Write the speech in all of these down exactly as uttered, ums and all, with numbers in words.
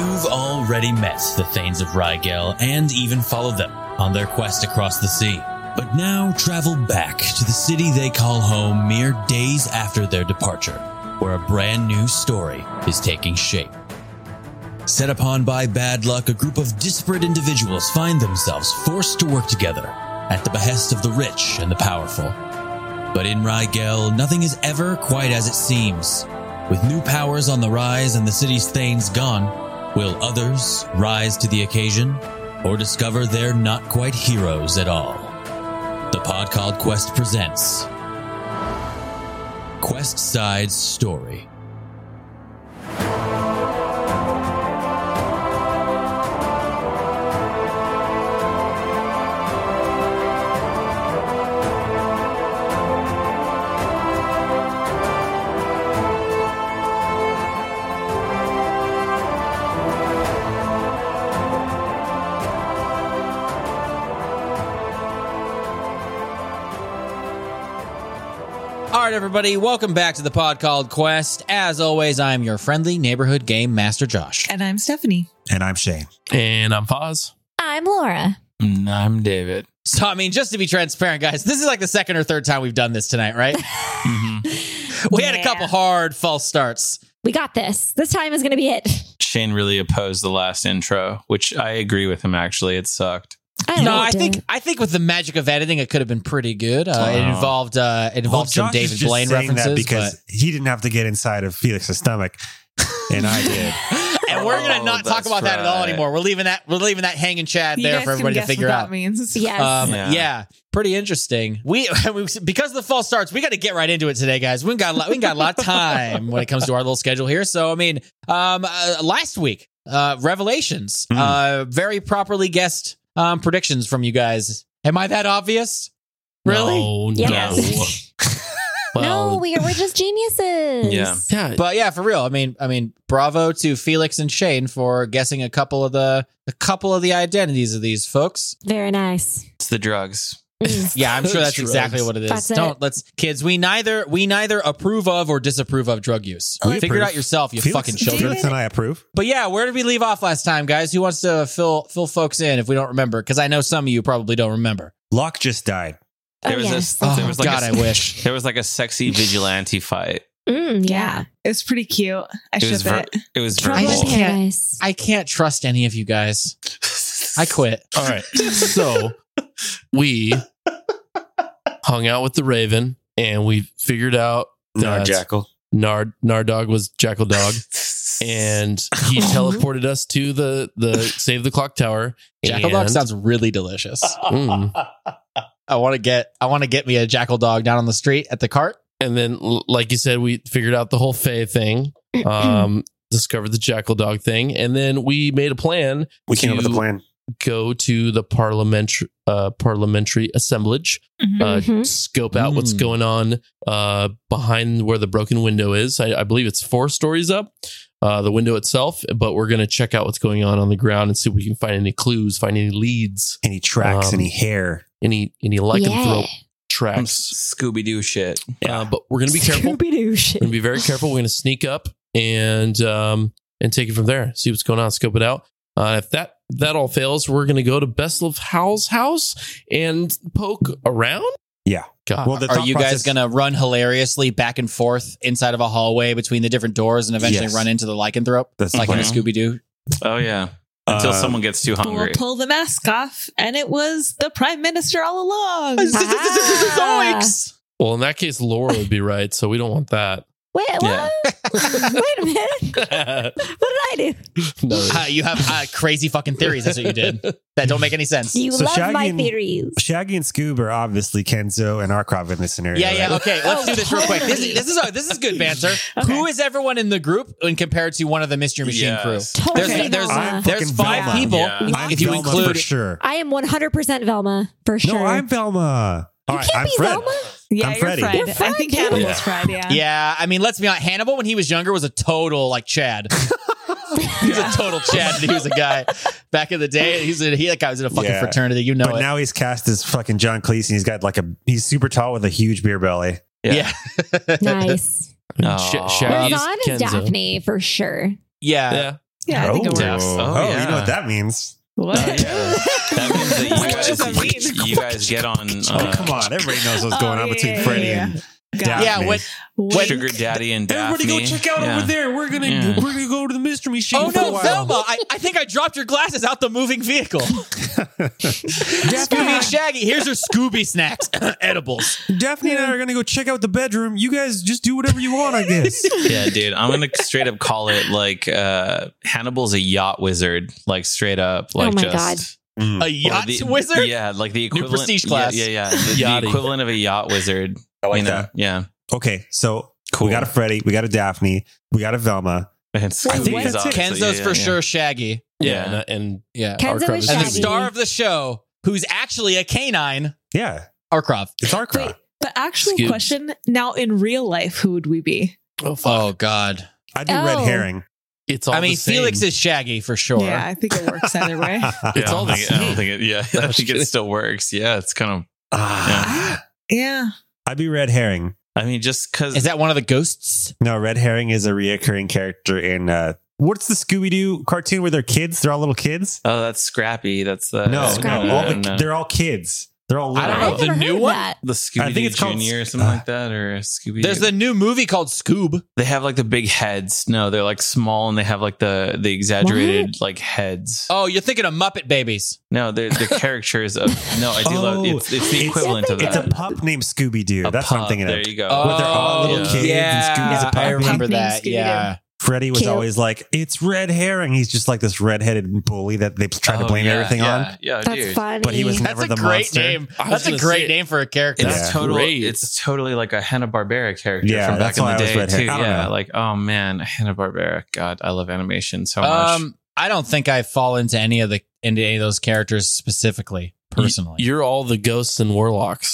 You've already met the Thanes of Rygel and even followed them on their quest across the sea. But now travel back to the city they call home mere days after their departure, where a brand new story is taking shape. Set upon by bad luck, a group of disparate individuals find themselves forced to work together at the behest of the rich and the powerful. But in Rygel, nothing is ever quite as it seems. With new powers on the rise and the city's Thanes gone, will others rise to the occasion or discover they're not quite heroes at all? The Pod Called Quest presents Quest Side's Story. All right, everybody, welcome back to the Pod Called Quest. As always, I'm your friendly neighborhood game master, Josh. And I'm Stephanie. And I'm Shane. And I'm Foz. I'm Laura. And I'm David. So, I mean, just to be transparent, guys, this is like the second or third time we've done this tonight, right? mm-hmm. We yeah. had a couple hard false starts. We got this. This time is going to be it. Shane really opposed the last intro, which I agree with him, actually. It sucked. I no, I think it. I think with the magic of editing, it could have been pretty good. Uh, Oh. It involved uh, it involved well, some Josh is David just Blaine saying references, that because but... he didn't have to get inside of Felix's stomach, and I did. And we're gonna Oh, not talk that's about that at all right. anymore. We're leaving that we're leaving that hanging Chad You there guys for everybody can to guess figure what out. that means. Yes. Um, Yeah. yeah. pretty interesting. We, we because of the false starts, we got to get right into it today, guys. We got a lot, we got a lot of time when it comes to our little schedule here. So, I mean, um, uh, last week, uh, Revelations, Mm. uh, very properly guessed um, predictions from you guys. Am I that obvious? Really? No, Yes. no. well, no, we are we're just geniuses. Yeah. yeah. But yeah, for real. I mean, I mean, bravo to Felix and Shane for guessing a couple of the a couple of the identities of these folks. Very nice. It's the drugs. Mm. Yeah, I'm sure that's Drugs. exactly what it is. That's it. Don't let's kids. We neither we neither approve of or disapprove of drug use. We Figure it approve. out yourself, you Felix, fucking children. Felix and I approve. But yeah, where did we leave off last time, guys? Who wants to fill fill folks in if we don't remember? Because I know some of you probably don't remember. Locke just died. There oh, was yes. a, there Oh was like God, a, I wish. There was like a sexy vigilante fight. Mm, Yeah. yeah. It was pretty cute. I It was ship ver- it. it was Trouble I in just verbal. can't- paradise. I can't trust any of you guys. I quit. Oh. All right. So we hung out with the Raven and we figured out that Jackal. Nard Nardog was Jackal Dog, and he teleported us to the the Save the Clock Tower. Jackal dog and- sounds really delicious. Mm. I want to get I want to get me a jackal dog down on the street at the cart. And then, l- like you said, we figured out the whole Fae thing, um, discovered the Jackal Dog thing, and then we made a plan. We came up with a to plan. Go to the parliamentary uh, parliamentary assemblage. Mhm. uh, Mhm. scope out what's Mm. going on uh, behind where the broken window is. I, I believe it's four stories up, uh, the window itself, but we're going to check out what's going on on the ground and see if we can find any clues, find any leads, Any tracks, Um, any hair. any any lycanthrope Yeah. tracks. Scooby Doo shit. Uh, but we're going to be careful. We're Scooby-Doo shit. going to be very careful. We're going to sneak up and um, and take it from there. See what's going on. Scope it out. Uh, if that that all fails, we're going to go to Bessel Howell's house and poke around. Yeah. God. Well, the Are thought you guys process- going to run hilariously back and forth inside of a hallway between the different doors and eventually Yes. run into the lycanthrope That's the like in a plan. Scooby Doo? Oh yeah. Until Uh, someone gets too We'll hungry. pull the mask off, and it was the prime minister all along. Ah. Zoinks! Well, in that case, Laura would be right, so we don't want that. Wait, Yeah. what? Wait a minute. What did I do? No. Uh, you have uh, crazy fucking theories. That's what you did. That don't make any sense. You So love Shaggy my and- theories. Shaggy and Scoob are obviously Kenzo and Arkrov in this scenario. Yeah, yeah. right? Okay, let's Oh, do this real quick. This, totally. this is a, this is good banter. Okay. Who is everyone in the group when compared to one of the Mystery Machine Yes. crew? Totally There's there's Velma. there's fucking five Velma. people. Yeah. I'm If you Velma include for sure. I am one hundred percent Velma, for sure. No, I'm Velma. All You right, can't I'm be Fred. Velma. Yeah, I'm you're Freddy. Fred. You're I Fred, think yeah. Hannibal's Yeah. Fred, yeah. Yeah, I mean, let's be honest. Hannibal, when he was younger, was a total like Chad. He was a total Chad. He was a guy back in the day. He's a, he that guy was in a fucking Yeah. fraternity. You know But it. now he's cast as fucking John Cleese, and he's got like a he's super tall with a huge beer belly. yeah. Nice. I mean, Sh- Aw. Shaggy's Razan is Kenzo. Daphne, for sure. yeah. Yeah. Yeah, I think it Def. works. Oh, Oh, yeah. you know what that means. What? That means that you What guys, does that mean? you guys get on Oh, uh, come on. Everybody knows what's going Oh, on yeah, between yeah, Freddie yeah, and Got Daphne. Yeah, when- What? Sugar Daddy and Daphne. Everybody go check out Yeah. over there. We're gonna Yeah. we're gonna go to the mystery machine. Oh for a no, while. Velma! I, I think I dropped your glasses out the moving vehicle. Scooby and Shaggy, here's your Scooby snacks, edibles. Daphne and I are gonna go check out the bedroom. You guys just do whatever you want, I guess. Yeah, dude. I'm gonna straight up call it like uh Hannibal's a yacht wizard. Like straight up. Like my just A or yacht the- wizard? Yeah, like the equivalent prestige class. Yeah, yeah, yeah. The, the Yachty. equivalent of a yacht wizard. I like you know? that. Yeah. Okay, so Cool. we got a Freddie, we got a Daphne, we got a Velma. And Wait, Scooby what? is That's it. obviously- Kenzo's yeah, for yeah, sure Shaggy. Yeah, Yeah. and, and Yeah. Kenzo Arkrov is is- And the Shaggy. star of the show, who's actually a canine, Yeah, Arkrov. it's our crowd. Wait, but actual Scoobs. question. Now, in real life, who would we be? oh, fuck. Oh God. I do red Oh. herring. It's all I mean, the same. Felix is Shaggy for sure. Yeah, I think it works either way. Yeah, It's I all don't the think it- I don't same. think it. Yeah, No, I I'm think kidding. it still works. Yeah, it's kind of. Ah, Yeah. I'd be red herring. I mean, just because. Is that one of the ghosts? No, red herring is a reoccurring character in uh what's the Scooby Doo cartoon where they're kids? They're all little kids. Oh, that's Scrappy. That's the No, Scrappy. no, all the, no. they're all kids. They're all I little. don't know. I've The never new heard of one? that. the Scooby I think it's called- Junior or something uh, like that, or Scooby. There's the new movie called Scoob. They have like the big heads. No, they're like small, and they have like the the exaggerated like heads. Oh, you're thinking of Muppet Babies. No, they're the characters of. No, I do love. Oh, It's it's the it's- equivalent of It's that. a pup named Scooby Doo. A That's what I'm pup. thinking There of. you go. Where they're all little yeah. kids yeah, and Scooby's a puppy. I remember Pup named that. Scooby-Doo. Yeah. Freddie was Cute. always like, "It's red herring." He's just like this redheaded bully that they tried to Oh, blame yeah, everything yeah, on. Yeah, That's dude. funny. But he was That's never a the great monster. name. I was That's a gonna great say- name for a character. It's Yeah. total. Great. It's totally like a Hanna Barbera character Yeah, from back that's in why the I was day red too. hair. I don't Yeah, know. like oh man, Hanna Barbera. God, I love animation so much. Um, I don't think I fall into any of the into any of those characters specifically, personally. You, are all the ghosts and warlocks.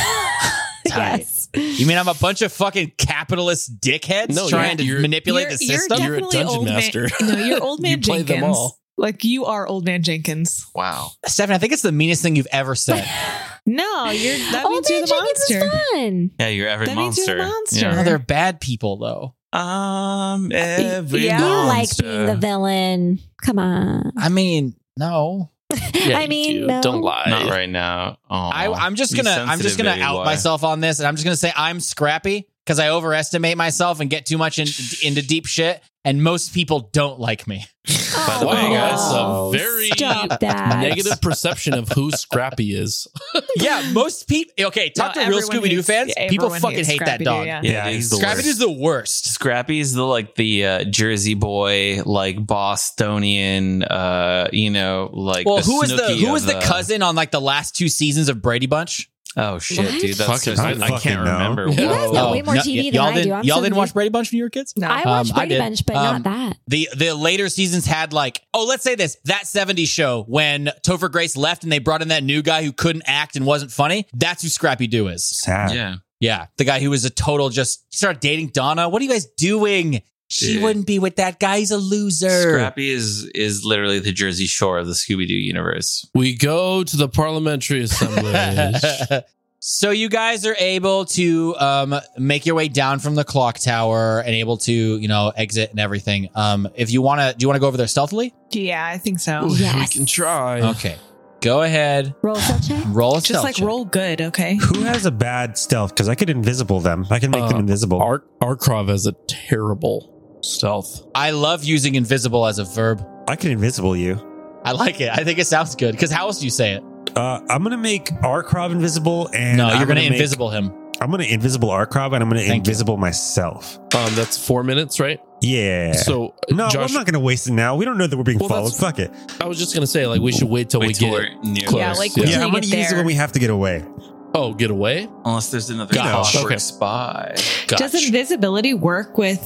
Yes. You mean I'm a bunch of fucking capitalist dickheads No, trying you're- to manipulate the system? You're a definitely dungeon old man- master. no, you're old man You play Jenkins. them all. Like you are old man Jenkins. wow. Stephanie, I think it's the meanest thing you've ever said. No, you're that Oh, means you're the Jenkins is monster. fun. Yeah, you're every That means monster. you're the monster. Oh, they're bad people, though. Yeah. Um, every Yeah. You like monster. being the villain. Come on. I mean, no. Yeah, I you mean, do. no. Don't lie. Not right now. Aw. I, I'm just Be gonna I'm just sensitive, gonna baby out boy. myself on this, and I'm just gonna say I'm scrappy because I overestimate myself and get too much in, into deep shit, and most people don't like me. By the way, Oh, guys, a very stop that. Negative perception of who Scrappy is. Yeah, most people. Okay, talk No, to real everyone Scooby Doo hates- fans. yeah, People everyone fucking hates hate that Scrappy-Doo, dog. yeah. Yeah, he's the Scrappy worst. is the worst. Scrappy's the like the uh, Jersey boy, like Bostonian, uh, you know, like Well, the who was the Snooki who was of the cousin on like the last two seasons of Brady Bunch? Oh shit, What? dude, that's Fucking- so, I I, fucking can't know. remember. You You guys know Oh, way more no, T V y- than y'all I do. didn't, I'm y'all so didn't watch confused. Brady Bunch when you were kids? No. I watched Um, I Brady did. Bunch, but Um, not that. The the later seasons had like, oh, let's say this, that seventies show when Topher Grace left and they brought in that new guy who couldn't act and wasn't funny. That's who Scrappy Doo is. Sad. Yeah, Yeah. The guy who was a total just he started dating Donna. What are you guys doing? She Dude. wouldn't be with that guy. He's a loser. Scrappy is is literally the Jersey Shore of the Scooby Doo universe. We go to the parliamentary assembly. So you guys are able to um, make your way down from the clock tower and able to, you know, exit and everything. Um, if you want to, do you want to go over there stealthily? Yeah, I think so. We Yes. can try. Okay. Go ahead. Roll cell check. Roll a Just stealth like check. roll good, okay? Who has a bad stealth? Because I could invisible them. I can make them Uh, invisible. Ar- Arkrov has a terrible stealth. I love using invisible as a verb. I can invisible you. I like it. I think it sounds good. Because how else do you say it? Uh, I'm gonna make Arkrov invisible, and no, you're I'm going to make- invisible him. I'm gonna invisible Arkrov, and I'm gonna Thank you. invisible myself. Um, that's four minutes, right? Yeah. So, no, Josh, I'm not gonna waste it now. We don't know that we're being Well, followed. that's- Fuck it. I was just gonna say, like, we should wait till Wait we till get we're near close. Yeah, like, yeah. Until Yeah, you I'm gonna get use it there. when we have to get away. Oh, get away. Unless there's another You know. clockwork Okay. spy. Does invisibility work with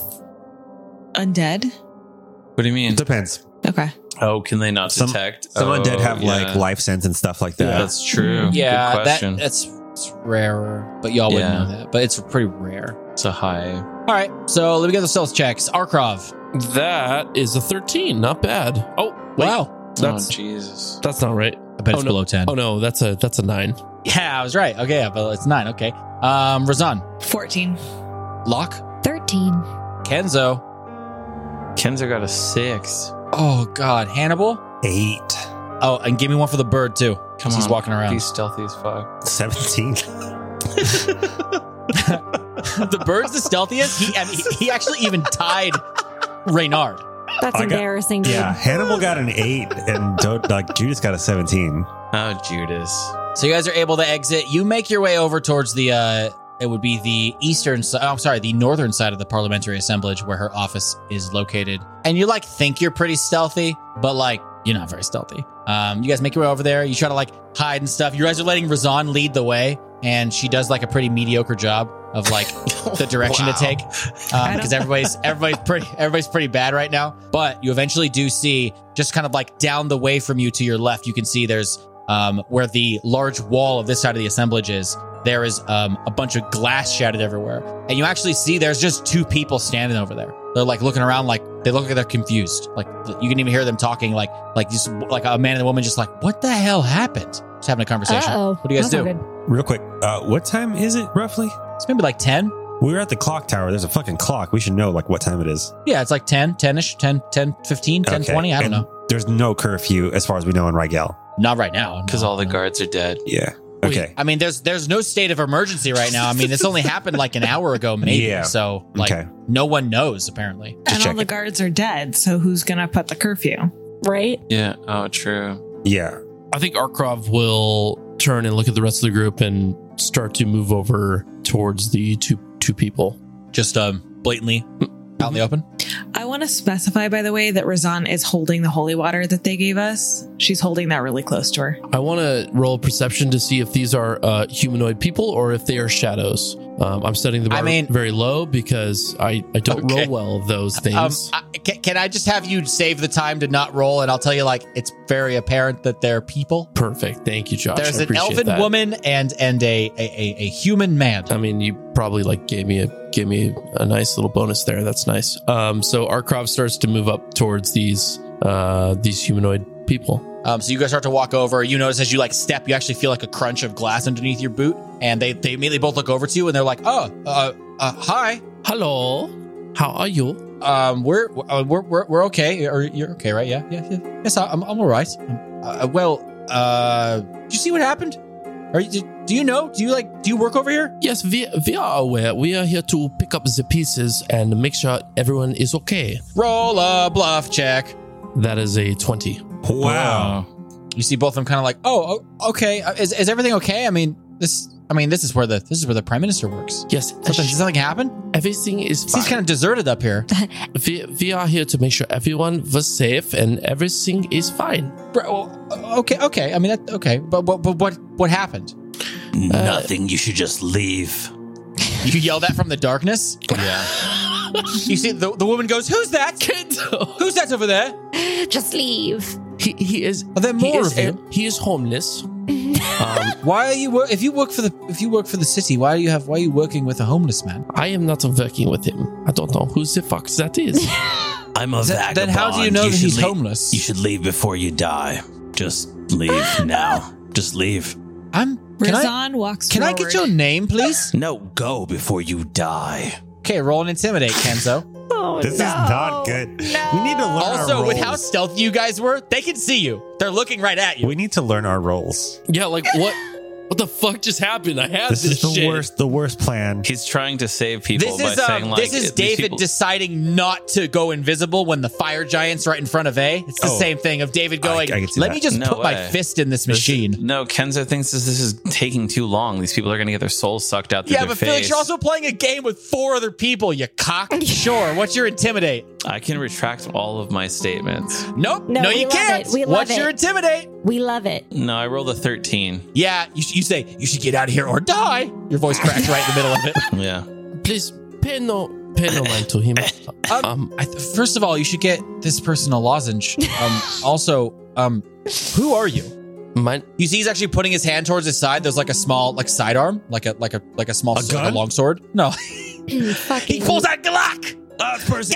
undead? What do you mean? It depends. Okay. Oh, can they not Some- detect? Some oh, undead have yeah. like life sense and stuff like that. Yeah, that's true. Yeah, Good that question. that's it's rarer. But y'all wouldn't Yeah. know that. But it's pretty rare. It's a high. All right. So let me get the stealth checks. Arkrov. That is a thirteen. Not bad. Oh, wait. Wow. That's oh Jesus. that's not right. I bet Oh, it's no. below ten. Oh no, that's a that's a nine. Yeah, I was right. Okay, yeah, but it's nine. Okay. Um, Razan. fourteen. Locke. Thirteen. Kenzo. Kenzo got a six. Oh God, Hannibal. Eight. Oh, and give me one for the bird too. Come He's on, walking around. Be stealthy as fuck. Seventeen. The bird's the stealthiest. He, I mean, he he actually even tied Reynard. That's I got- embarrassing, dude. Yeah, Hannibal got an eight, and Do- like Judas got a seventeen. Oh, Judas. So you guys are able to exit. You make your way over towards the. Uh, it would be the eastern side. Oh, I'm sorry, the northern side of the parliamentary assemblage, where her office is located. And you like think you're pretty stealthy, but like you're not very stealthy. Um, you guys make your way over there. You try to like hide and stuff. You guys are letting Razan lead the way, and she does like a pretty mediocre job of like the direction Wow. to take, because everybody's everybody's pretty everybody's pretty bad right now. But you eventually do see, just kind of like down the way from you to your left, you can see there's um, where the large wall of this side of the assemblage is. There is um, a bunch of glass shattered everywhere, and you actually see there's just two people standing over there. They're like looking around, like they look like they're confused. Like you can even hear them talking, like like just like a man and a woman, just like, what the hell happened? Just having a conversation. Uh-oh. What do you guys That's do? not good. Real quick, uh, what time is it roughly? It's maybe like ten. We were at the clock tower. There's a fucking clock. We should know like what time it is. Yeah, it's like ten, ten-ish, ten, ten, fifteen, ten, Okay. twenty. I don't And know. There's no curfew as far as we know in Rigel. Not right now. Because no, all the no. guards are dead. Yeah. Wait, Okay. I mean, there's there's no state of emergency right now. I mean, this only happened like an hour ago, maybe. Yeah. So like Okay. no one knows apparently. Just And all check the it. guards are dead, so who's gonna put the curfew? Right? Yeah. Oh, true. Yeah. I think Arkrov will turn and look at the rest of the group and start to move over towards the two two people. Just um blatantly out in the open. I want to specify, by the way, that Razan is holding the holy water that they gave us. She's holding that really close to her. I want to roll perception to see if these are uh, humanoid people or if they are shadows. Um, I'm setting the bar I mean- very low because I, I don't Okay. roll well those Um, things. I, can, can I just have you save the time to not roll, and I'll tell you like it's very apparent that they're people. Perfect. Thank you, Josh. There's I an appreciate elfin that. woman and and a, a a a human man. I mean, you probably like gave me a gave me a nice little bonus there. That's nice. Um, so Arkrov starts to move up towards these uh these humanoid people. Um, so you guys start to walk over. You notice as you like step, you actually feel like a crunch of glass underneath your boot, and they they immediately both look over to you, and they're like, "Oh, uh, uh hi. Hello, how are you? Um, we're uh, we're, we're we're okay. Or you're okay, right? Yeah, yeah, yeah. Yes, I'm I'm all right. Um, uh, well, uh, did you see what happened? Are you, do you know? Do you like? Do you work over here? Yes, we we are aware. We are here to pick up the pieces and make sure everyone is okay. Roll a bluff check. That is a twenty. Wow. You see both of them kind of like, oh, oh, okay. Uh, Is is everything okay? I mean, this. I mean, this is where the this is where the prime minister works. Yes, Something, did something happen? everything is Seems fine. kind of deserted up here. we, we are here to make sure everyone was safe and everything is fine. Bro, well, okay, okay. I mean, that, okay. But, but but what what happened? Nothing. You should just leave. You yell that from the darkness. Yeah. You see the the woman goes, "Who's that? Who's that over there?" Just leave. He he is. Are there he more is of him? He is homeless. um, Why are you wor- if you work for the if you work for the city? Why do you have why are you working with a homeless man? I am not working with him. I don't know who the fuck that is. I'm a Then- vagabond. then how do you know that should he's leave- homeless? You should leave before you die. Just leave now. Just leave. I'm. Can I Razan walks can I forward. get your name, please? No, go before you die. Okay, roll and intimidate, Kenzo. Oh, This no. is not good. We need to learn Also, our with roles. how stealthy you guys were, they can see you. They're looking right at you. We need to learn our roles. Yeah, like what? What the fuck just happened? I have This this, is the shit. worst. The worst plan. He's trying to save people This by is saying um, like this is these David people- deciding not to go invisible when the fire giant's right in front of A. It's the Oh. same thing of David going, I- I can see "Let that. me just No put my way. fist in this This- machine." No, Kenzo thinks this, this is taking too long. These people are going to get their souls sucked out through Yeah, their but face. Felix, you're also playing a game with four other people. You cock. Sure. What's your intimidate? I can retract all of my statements. Nope. No, No, we you love can't. it. We love What's it. your intimidate? We love it. No, I rolled a thirteen. Yeah, you, you say you should get out of here or die. Your voice cracks right in the middle of it. Yeah. Please pay no pay no mind to him. Um, Um, I th- first of all, you should get this person a lozenge. Um, also, um, who are you? my You see, he's actually putting his hand towards his side. There's like a small, like sidearm, like a like a like a small A s- like gun? a long sword. No, he Fucking pulls out Glock. Oh, this person.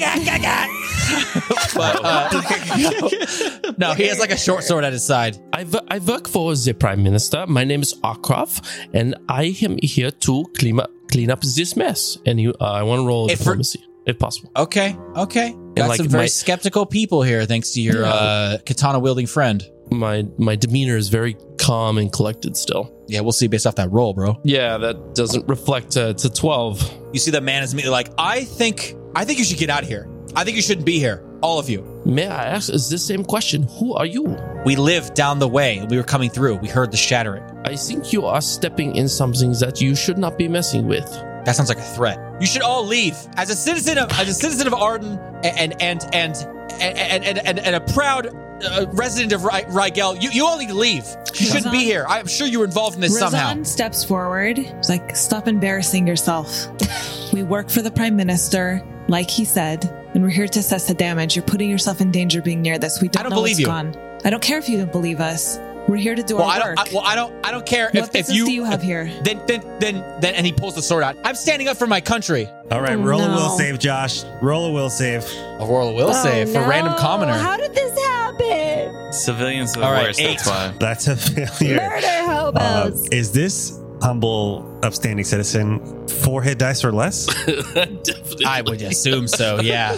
But, uh, no, he has like a short sword at his side. I, wo- I work for the prime minister. My name is Arkrov, and I am here to clean up clean up this mess. And you, uh, I want to roll It for- diplomacy. if possible. Okay, okay. Got like some very my- skeptical people here, thanks to your Yeah. uh, katana wielding friend. My my demeanor is very calm and collected still. Yeah, we'll see based off that roll, bro. Yeah, that doesn't reflect uh, to twelve. You see the man is immediately like, I think, I think you should get out of here. I think you shouldn't be here, all of you. May I ask, is this same question? Who are you? We live down the way. We were coming through. We heard the shattering. I think you are stepping in something that you should not be messing with. That sounds like a threat. You should all leave. As a citizen of as a citizen of Arden and and and and and, and, and, and a proud uh, resident of Ry- Rigel, you, you all need to leave. You shouldn't be here. I'm sure you were involved in this Razan somehow. steps forward. He's like, stop embarrassing yourself. We work for the Prime Minister, like he said, and we're here to assess the damage. You're putting yourself in danger being near this. We don't, I don't know believe what's you. gone. I don't care if you don't believe us. We're here to do Well, our I don't. work. I, well, I don't. I don't care what if, if business you. do you have here? Then, then, then, then, and he pulls the sword out. I'm standing up for my country. All right, Oh, roll a no. will save, Josh. Roll a will save. A royal will Oh, save for no. random commoner. How did this happen? Civilians are the All right, worst. eight. That's why. That's a failure. Murder Uh, hobos. is this humble, upstanding citizen four hit dice or less? Definitely. I would assume so. Yeah.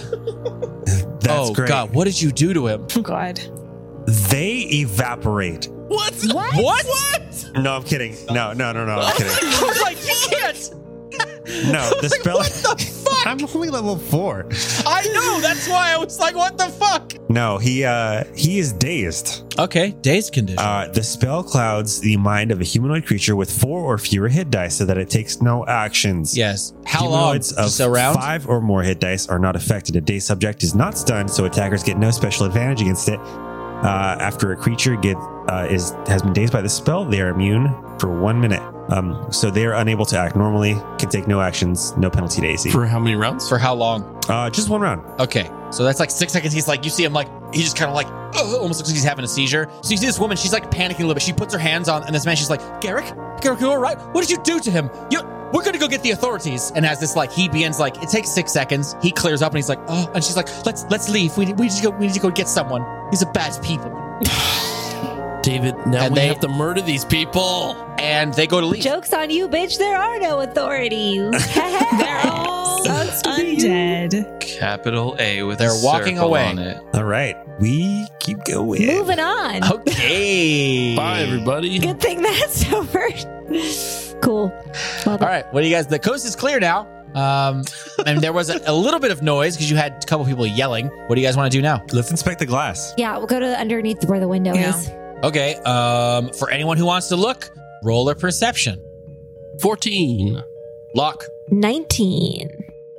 That's oh great. God, what did you do to him? Oh, God. They evaporate. What? What? What? No, I'm kidding. No, no, no, no, I'm kidding. I was like, you can't. No, the spell. What the fuck? I'm only level four. I know. That's why I was like, what the fuck? No, he uh he is dazed. Okay, dazed condition. Uh, the spell clouds the mind of a humanoid creature with four or fewer hit dice so that it takes no actions. yes. How long? Humanoids of Just around? five or more hit dice are not affected. A dazed subject is not stunned, so attackers get no special advantage against it. Uh, after a creature get uh, is has been dazed by the spell, they are immune for one minute. Um, so they are unable to act normally, can take no actions, no penalty to A C. For how many rounds? For how long? Uh, just one round. Okay, so that's like six seconds. He's like, you see him like, he just kind of like, uh, almost looks like he's having a seizure. So you see this woman, she's like panicking a little bit. She puts her hands on, and this man, she's like, Garrick, Garrick, you all right? What did you do to him? You, we're gonna go get the authorities. And as this like, he begins like, it takes six seconds. He clears up, and he's like, oh, and she's like, let's let's leave. We we need to go. We need to go get someone. These are bad people. David, now And we they- have to murder these people. And they go to leave. Joke's on you, bitch. There are no authorities. They're all Sucks to be you. undead. Capital A with They're a walking circle away. on it. All right, we keep going. Moving on. Okay. Bye, everybody. Good thing that's over. Cool. Well, All right. What do you guys? The coast is clear now. Um, and there was a, a little bit of noise because you had a couple people yelling. What do you guys want to do now? Let's inspect the glass. yeah, we'll go to underneath where the window Yeah. is. Okay. Um, for anyone who wants to look, roll a perception. fourteen. Lock. nineteen.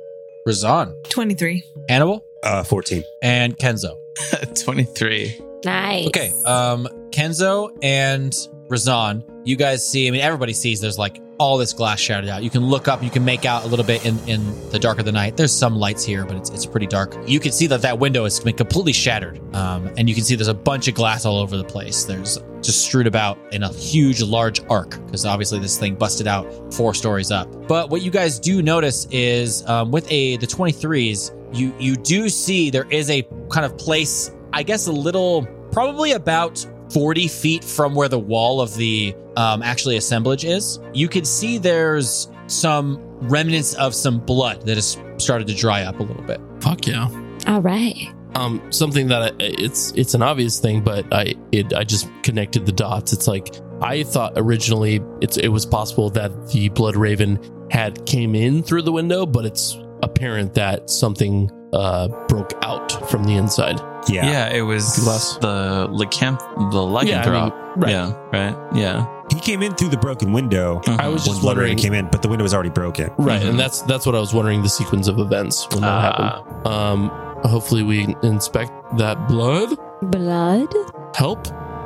Razan. twenty-three. Hannibal. Uh, fourteen. And Kenzo. twenty-three. Nice. Okay. Um, Kenzo and Razan, you guys see, I mean, everybody sees there's like all this glass shattered out. You can look up, you can make out a little bit in, in the dark of the night. There's some lights here, but it's, it's pretty dark. You can see that that window has been completely shattered. Um, and you can see there's a bunch of glass all over the place. There's just strewed about in a huge, large arc, because obviously this thing busted out four stories up. But what you guys do notice is um, with a the twenty-threes, you you do see there is a kind of place, I guess a little, probably about forty feet from where the wall of the um, actually assemblage is. You could see there's some remnants of some blood that has started to dry up a little bit. Fuck yeah. All right. Um, something that I, it's it's an obvious thing, but I it I just connected the dots. It's like I thought originally it's it was possible that the Blood Raven had came in through the window, but it's apparent that something uh broke out from the inside. Yeah. Yeah, it was Glass. the lycanth, the lycanthrop. Yeah, I mean, right. Yeah, right. Yeah. He came in through the broken window. Mhm. I was When just Blood Raven wondering, came in, but the window was already broken. right? Mhm. And that's that's what I was wondering the sequence of events when that Ah. happened. Um, hopefully we inspect that blood. Blood? Help.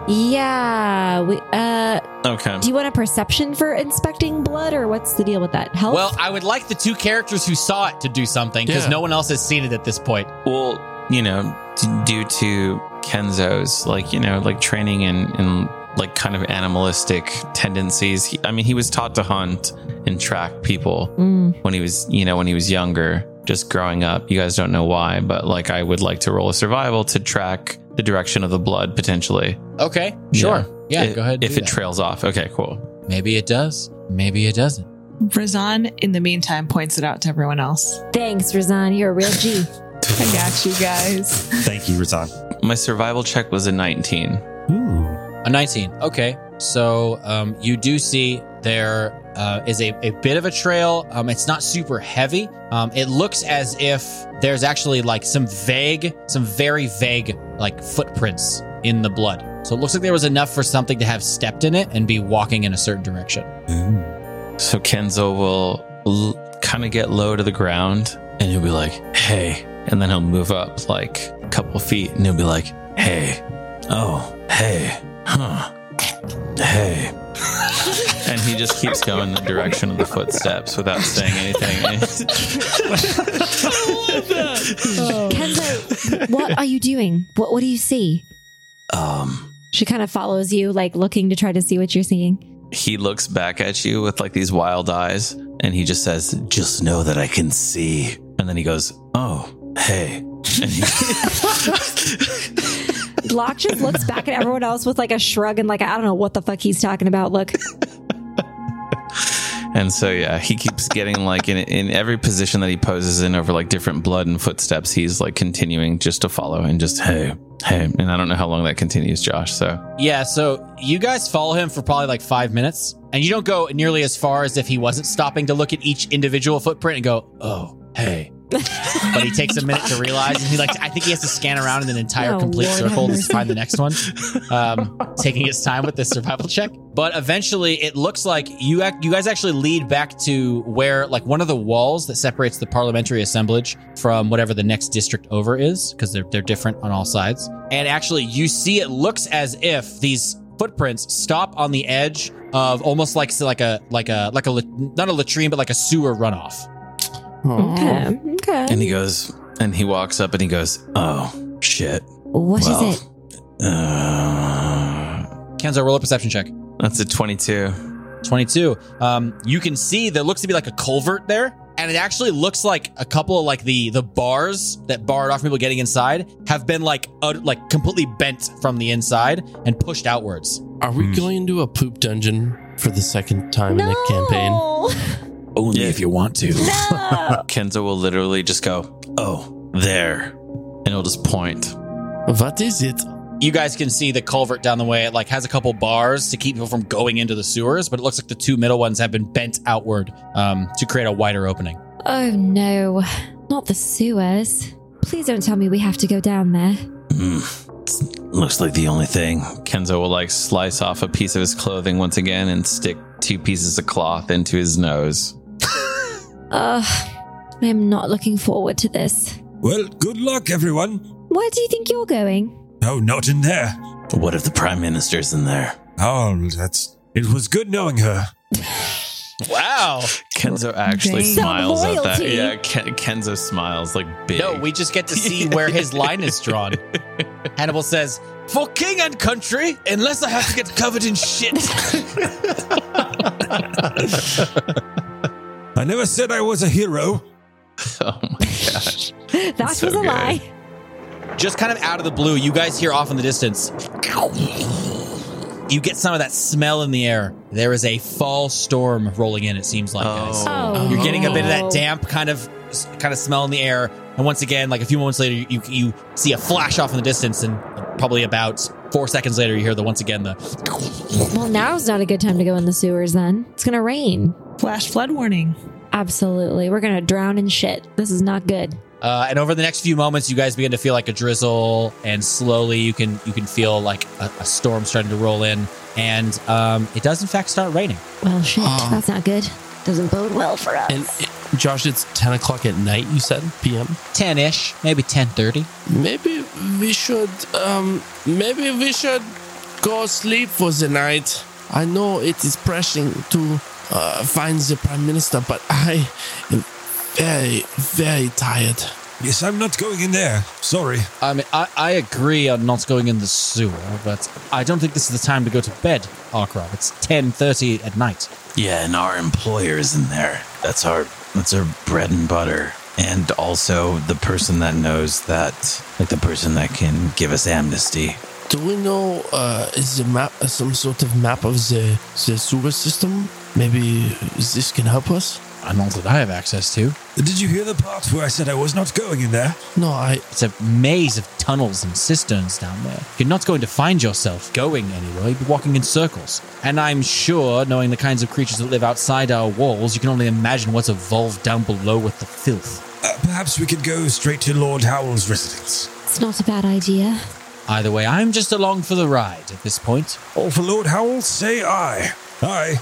Yeah. We uh Okay. do you want a perception for inspecting blood or what's the deal with that? Help? Well, I would like the two characters who saw it to do something because Yeah. no one else has seen it at this point. Well, you know, d- due to Kenzo's, like, you know, like training in, in like kind of animalistic tendencies. He, I mean, he was taught to hunt and track people Mm. when he was, you know, when he was younger, just growing up. You guys don't know why, but like I would like to roll a survival to track the direction of the blood potentially. Okay, sure. Yeah, If- go ahead. and If do it that. trails off. Okay, cool. Maybe it does. Maybe it doesn't. Razan, in the meantime, points it out to everyone else. Thanks, Razan. You're a real G. I got you guys. Thank you, Razan. My survival check was a nineteen. Ooh. A nineteen. Okay. So um, you do see there uh, is a, a bit of a trail. Um, it's not super heavy. Um, it looks as if there's actually like some vague, some very vague like footprints in the blood. So it looks like there was enough for something to have stepped in it and be walking in a certain direction. Ooh. So Kenzo will l- kind of get low to the ground and he'll be like, hey. And then he'll move up like a couple feet and he'll be like, hey. Oh, hey. Huh. Hey. And he just keeps going in the direction of the footsteps without saying anything. Kenzo, what are you doing? What What do you see? Um, She kind of follows you, like looking to try to see what you're seeing. he looks back at you with like these wild eyes and he just says, just know that I can see. And then he goes, oh, hey. And he Locke just looks back at everyone else with like a shrug and like, I don't know what the fuck he's talking about. Look. And so, yeah, he keeps getting like in in every position that he poses in over like different blood and footsteps, he's like continuing just to follow and just, hey, hey. And I don't know how long that continues, Josh. So, Yeah, so you guys follow him for probably like five minutes, and you don't go nearly as far as if he wasn't stopping to look at each individual footprint and go, oh, hey. But he takes a minute to realize, and he like I think he has to scan around in an entire Oh, complete Lord circle have to find the next one, um, taking his time with this survival check. But eventually, it looks like you ac- you guys actually lead back to where like one of the walls that separates the parliamentary assemblage from whatever the next district over is, because they're they're different on all sides. And actually, you see it looks as if these footprints stop on the edge of almost like like a like a like a not a latrine but like a sewer runoff. Okay. Okay. and he goes, and he walks up and he goes, oh, shit. What is Well, it? Uh, Kenzo, roll a perception check. that's a twenty-two. twenty-two. Um, you can see there looks to be like a culvert there, and it actually looks like a couple of like the the bars that barred off people getting inside have been like uh, like completely bent from the inside and pushed outwards. Are we going to a poop dungeon for the second time in the campaign? Only Yeah. if you want to. No. Kenzo will literally just go, oh, there. And he'll just point. What is it? You guys can see the culvert down the way. It like has a couple bars to keep people from going into the sewers, but it looks like the two middle ones have been bent outward um, to create a wider opening. Oh no, not the sewers. Please don't tell me we have to go down there. Mm, looks like the only thing. Kenzo will like slice off a piece of his clothing once again and stick two pieces of cloth into his nose. Ugh, I am not looking forward to this. Well, good luck, everyone. Where do you think you're going? Oh, not in there. What if the Prime Minister's in there? Oh, that's... It was good knowing her. Wow. Kenzo actually Dang. smiles Some at that. loyalty. Yeah, Ken- Kenzo smiles like big. No, we just get to see where his line is drawn. Hannibal says, "For king and country, unless I have to get covered in shit." I never said I was a hero. Oh my gosh. That That's so was a good. lie. Just kind of out of the blue, you guys hear off in the distance. You get some of that smell in the air. There is a fall storm rolling in, it seems like, guys. Oh, You're getting a bit of that no. damp kind of kind of smell in the air. And once again, like a few moments later, you you see a flash off in the distance, and probably about four seconds later, you hear the once again the Well, now's not a good time to go in the sewers then. It's going to rain. Flash flood warning. Absolutely. We're going to drown in shit. This is not good. Uh, and over the next few moments, you guys begin to feel like a drizzle, and slowly you can you can feel like a, a storm starting to roll in, and um, it does in fact start raining. Well, shit. That's not good. Doesn't bode well for us. And it, Josh, it's ten o'clock at night, you said? P M? ten-ish, maybe ten thirty. Maybe we should, um, maybe we should go sleep for the night. I know it is pressing to uh, find the Prime Minister, but I am very, very tired. Yes, I'm not going in there. Sorry. I mean, I, I agree on not going in the sewer, but I don't think this is the time to go to bed, Arkrov. It's ten thirty at night. Yeah, and our employer is in there. That's our that's our bread and butter. And also the person that knows that, like the person that can give us amnesty. Do we know, uh, is the map some sort of map of the, the sewer system? Maybe this can help us? I'm not that I have access to. Did you hear the part where I said I was not going in there? No, I... It's a maze of tunnels and cisterns down there. You're not going to find yourself going anywhere. You'll be walking in circles. And I'm sure, knowing the kinds of creatures that live outside our walls, you can only imagine what's evolved down below with the filth. Uh, perhaps we could go straight to Lord Howell's residence. It's not a bad idea. Either way, I'm just along for the ride at this point. All for Lord Howell, say aye. Aye.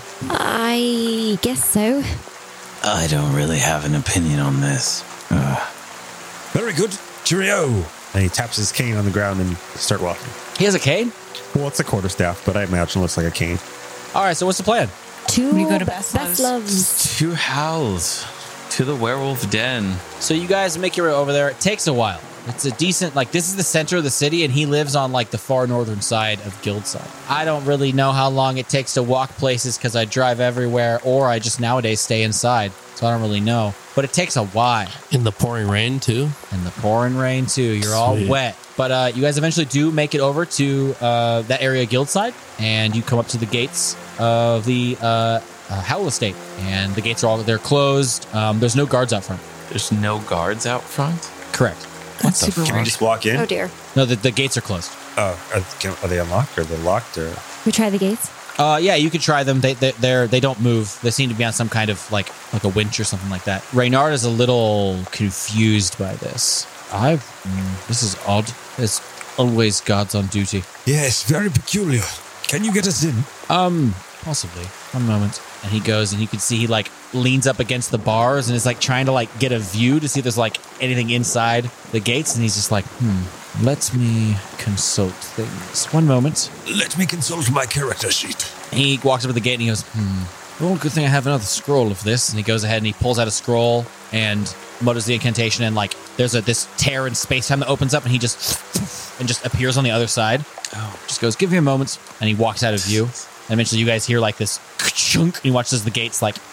I guess so. I don't really have an opinion on this. Ugh. Very good. Cheerio. And he taps his cane on the ground and start walking. He has a cane? Well, it's a quarterstaff, but I imagine it looks like a cane. All right, so what's the plan? To We go to Best Loves. Best Loves. Two howls to the werewolf den. So you guys make your way over there. It takes a while. It's a decent, like, this is the center of the city, and he lives on, like, the far northern side of Guildside. I don't really know how long it takes to walk places because I drive everywhere, or I just nowadays stay inside, so I don't really know. But it takes a while. In the pouring rain, too? And the pouring rain, too. You're all Sweet. wet. But uh, you guys eventually do make it over to uh, that area of Guildside, and you come up to the gates of the uh, uh, Howell Estate. And the gates are all, they're closed. Um, there's no guards out front. There's no guards out front? Correct. That's the super Can we weird. just walk in? Oh dear. No, the, the gates are closed. Oh, are, can- are they unlocked or they're locked or? We try the gates. Uh, yeah, you could try them. They they they're, they don't move. They seem to be on some kind of like like a winch or something like that. Reynard is a little confused by this. I mm, this is odd. There's always guards on duty. Yes, very peculiar. Can you get us in? Um, possibly. One moment. And he goes, and you can see he like leans up against the bars and is like trying to like get a view to see if there's like anything inside the gates. And he's just like, hmm, let me consult things. One moment. Let me consult my character sheet. He walks up to the gate and he goes, hmm, well, good thing I have another scroll of this. And he goes ahead and he pulls out a scroll and mutters the incantation, and like there's a this tear in space-time that opens up, and he just and just appears on the other side. Oh. Just goes, give me a moment. And he walks out of view. And eventually you guys hear like this chunk, and he watches the gates like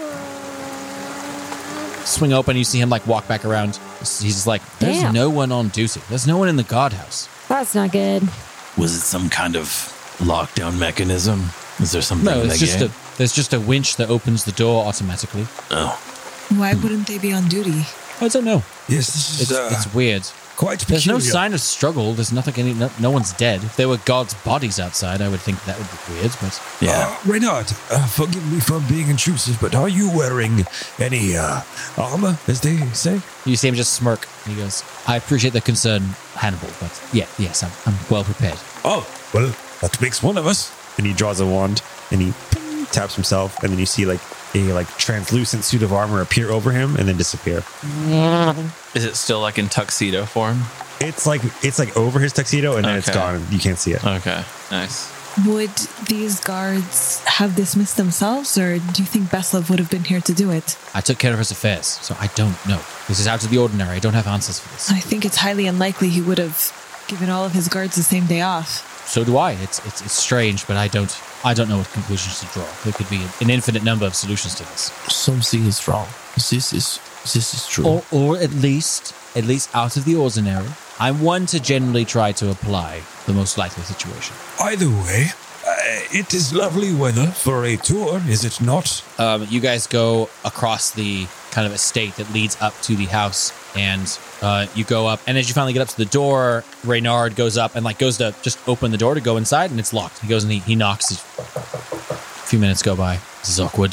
swing open. You see him like walk back around. He's just like, there's Damn. no one on duty. There's no one in the guardhouse. That's not good. Was it some kind of lockdown mechanism? Is there something No, in it's the just game? a there's just a winch that opens the door automatically. Oh. Why wouldn't they be on duty? I don't know. Yes, this It's is uh, it's weird. quite There's peculiar. no sign of struggle. There's nothing. Any, no, no one's dead. If there were guards' bodies outside, I would think that would be weird. But Yeah. Uh, Reynard, uh, forgive me for being intrusive, but are you wearing any uh, armor, as they say? you see him just smirk. He goes, "I appreciate the concern, Hannibal, but yeah, yes, I'm, I'm well prepared." Oh, well, that makes one of us. And he draws a wand and he ping, taps himself, and then you see like a like translucent suit of armor appear over him and then disappear. Is it still like in tuxedo form? It's like it's like over his tuxedo and then it's Okay. gone. You can't see it. Okay. Nice. Would these guards have dismissed themselves, or do you think Beslov would have been here to do it? I took care of his affairs, so I don't know. This is out of the ordinary. I don't have answers for this. I think it's highly unlikely he would have given all of his guards the same day off. So do I. It's it's it's strange, but I don't I don't know what conclusions to draw. There could be an infinite number of solutions to this. Something is wrong. This is this is true. Or, or at least, at least out of the ordinary. I'm one to generally try to apply the most likely situation. Either way, uh, it is lovely weather for a tour, is it not? Um, you guys go across the kind of estate that leads up to the house, and uh, you go up. And as you finally get up to the door, Reynard goes up and like goes to just open the door to go inside, and it's locked. He goes and he, he knocks. A few minutes go by. This is awkward.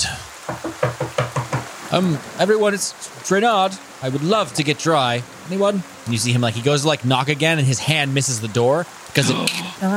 Um, everyone, it's Reynard. I would love to get dry. Anyone? And you see him like he goes to like knock again, and his hand misses the door because it.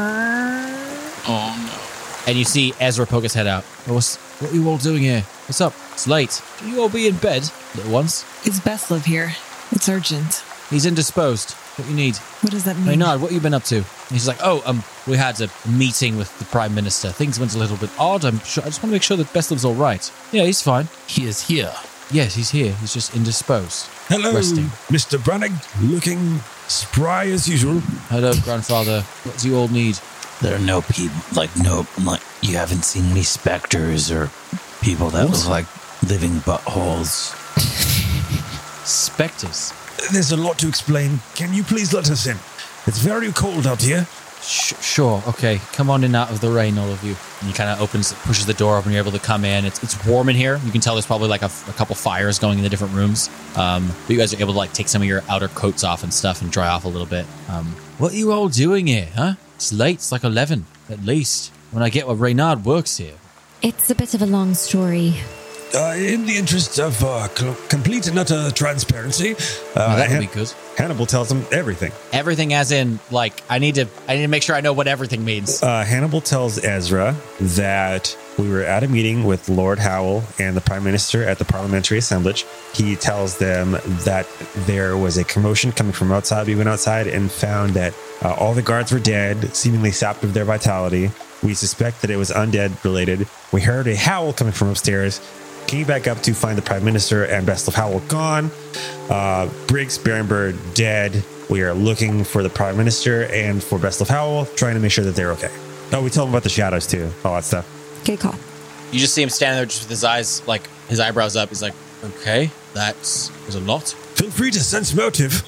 Oh And you see Ezra poke his head out. Oh, what's, what are you all doing here? What's up? It's late. Can you all be in bed little ones? Is Beslov here? It's urgent. He's indisposed. What you need? What does that mean? Reynard, what have you been up to? And he's like, oh, um, we had a meeting with the Prime Minister. Things went a little bit odd. I'm sure. I just want to make sure that Beslov's all right. Yeah, he's fine. He is here. Yes, he's here. He's just indisposed. Hello, Resting. Mister Brannig, looking spry as usual. Hello, grandfather. What do you all need? There are no people, like, no, like, you haven't seen any specters or people that look like living buttholes. Spectres. There's a lot to explain. Can you please let us in? It's very cold out here. Sh- sure. Okay. Come on in out of the rain, all of you. And he kind of opens, pushes the door open. You're able to come in. It's it's warm in here. You can tell there's probably like a, a couple fires going in the different rooms. Um, but you guys are able to like take some of your outer coats off and stuff and dry off a little bit. Um, what are you all doing here, huh? It's late. It's like eleven at least. When I get where Reynard works here. It's a bit of a long story. Uh, in the interest of uh, cl- complete and utter transparency, uh, Oh, that would Han- be good. Hannibal tells him everything. Everything, as in like I need to I need to make sure I know what everything means. Uh, Hannibal tells Ezra that we were at a meeting with Lord Howell and the Prime Minister at the Parliamentary Assemblage. He tells them that there was a commotion coming from outside. We went outside and found that uh, all the guards were dead, seemingly sapped of their vitality. We suspect that it was undead related. We heard a howl coming from upstairs. Came back up to find the Prime Minister and Bestial Howell gone. Uh, Briggs, Berenberg dead. We are looking for the Prime Minister and for Bestial Howell, trying to make sure that they're okay. Oh, we told him about the shadows too, all that stuff. Good call. You just see him standing there just with his eyes, like his eyebrows up. He's like, okay, that's was a lot. feel free to sense motive.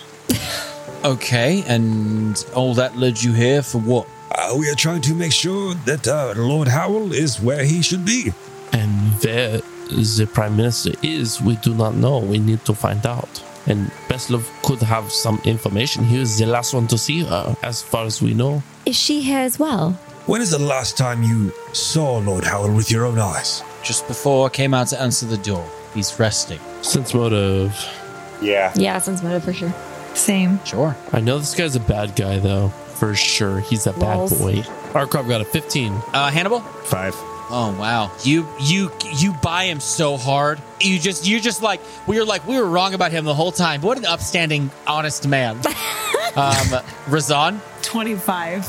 Okay, and all that led you here for what? Uh, we are trying to make sure that uh, Lord Howell is where he should be. And where the Prime Minister is, we do not know. We need to find out. And Beslov could have some information. He was the last one to see her, as far as we know. Is she here as well? When is the last time you saw Lord Howell with your own eyes? Just before I came out to answer the door. He's resting. Sense motive. Yeah. Yeah, sense motive for sure. Same. Sure. I know this guy's a bad guy, though. For sure. He's a bad Lols. boy. Arkrov got a fifteen. Uh, Hannibal? Five. Oh wow, you you you buy him so hard. You just you're just like we were like we were wrong about him the whole time. What an upstanding, honest man. um, Razan. twenty-five.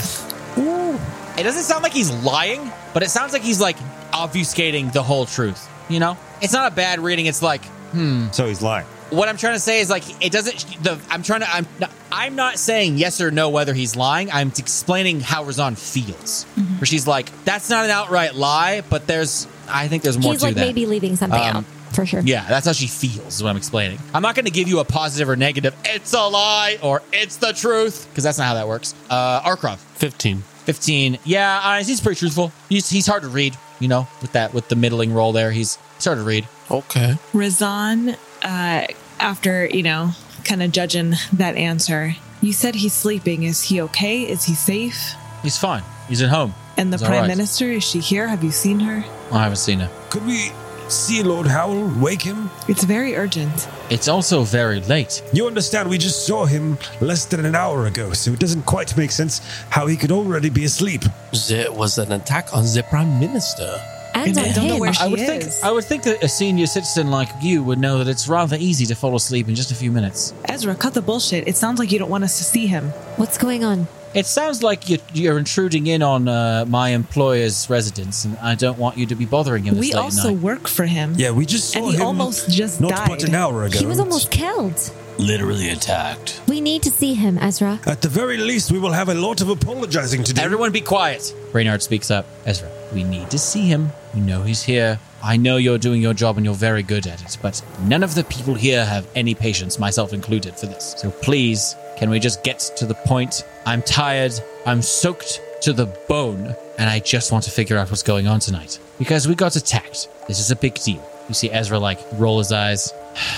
It doesn't sound like he's lying, but it sounds like he's like obfuscating the whole truth. You know, it's not a bad reading. It's like hmm. So he's lying. What I'm trying to say is like it doesn't. The I'm trying to. I'm. Not, I'm not saying yes or no whether he's lying. I'm explaining how Razan feels. Mm-hmm. Where she's like, that's not an outright lie, but there's. I think there's more He's to like that. maybe leaving something Um, out, for sure. Yeah, that's how she feels, is what I'm explaining. I'm not going to give you a positive or negative, it's a lie, or it's the truth, because that's not how that works. Uh, Arkrov, fifteen. fifteen. Yeah, uh, he's pretty truthful. He's he's hard to read, you know, with that, with the middling roll there. He's, he's hard to read. Okay. Razan, uh, after, you know, kind of judging that answer, you said he's sleeping. Is he okay? Is he safe? He's fine. He's at home. And the He's all Prime right. Minister, is she here? Have you seen her? I haven't seen her. Could we see Lord Howell, wake him? It's very urgent. It's also very late. You understand, we just saw him less than an hour ago, so it doesn't quite make sense how he could already be asleep. There was an attack on the Prime Minister. And on I don't know him. where I she would is. think I would think that a senior citizen like you would know that it's rather easy to fall asleep in just a few minutes. Ezra, cut the bullshit. It sounds like you don't want us to see him. What's going on? It sounds like you're, you're intruding in on uh, my employer's residence, and I don't want you to be bothering him this We late also at night. work for him. Yeah, we just saw And he him almost just not died. but an hour ago. He was almost killed. Literally attacked. We need to see him, Ezra. At the very least, we will have a lot of apologizing to do. Everyone be quiet. Reynard speaks up. Ezra, we need to see him. We know he's here. I know you're doing your job and you're very good at it, but none of the people here have any patience, myself included, for this. So please, can we just get to the point? I'm tired. I'm soaked to the bone, and I just want to figure out what's going on tonight. Because we got attacked. This is a big deal. You see Ezra, like, roll his eyes.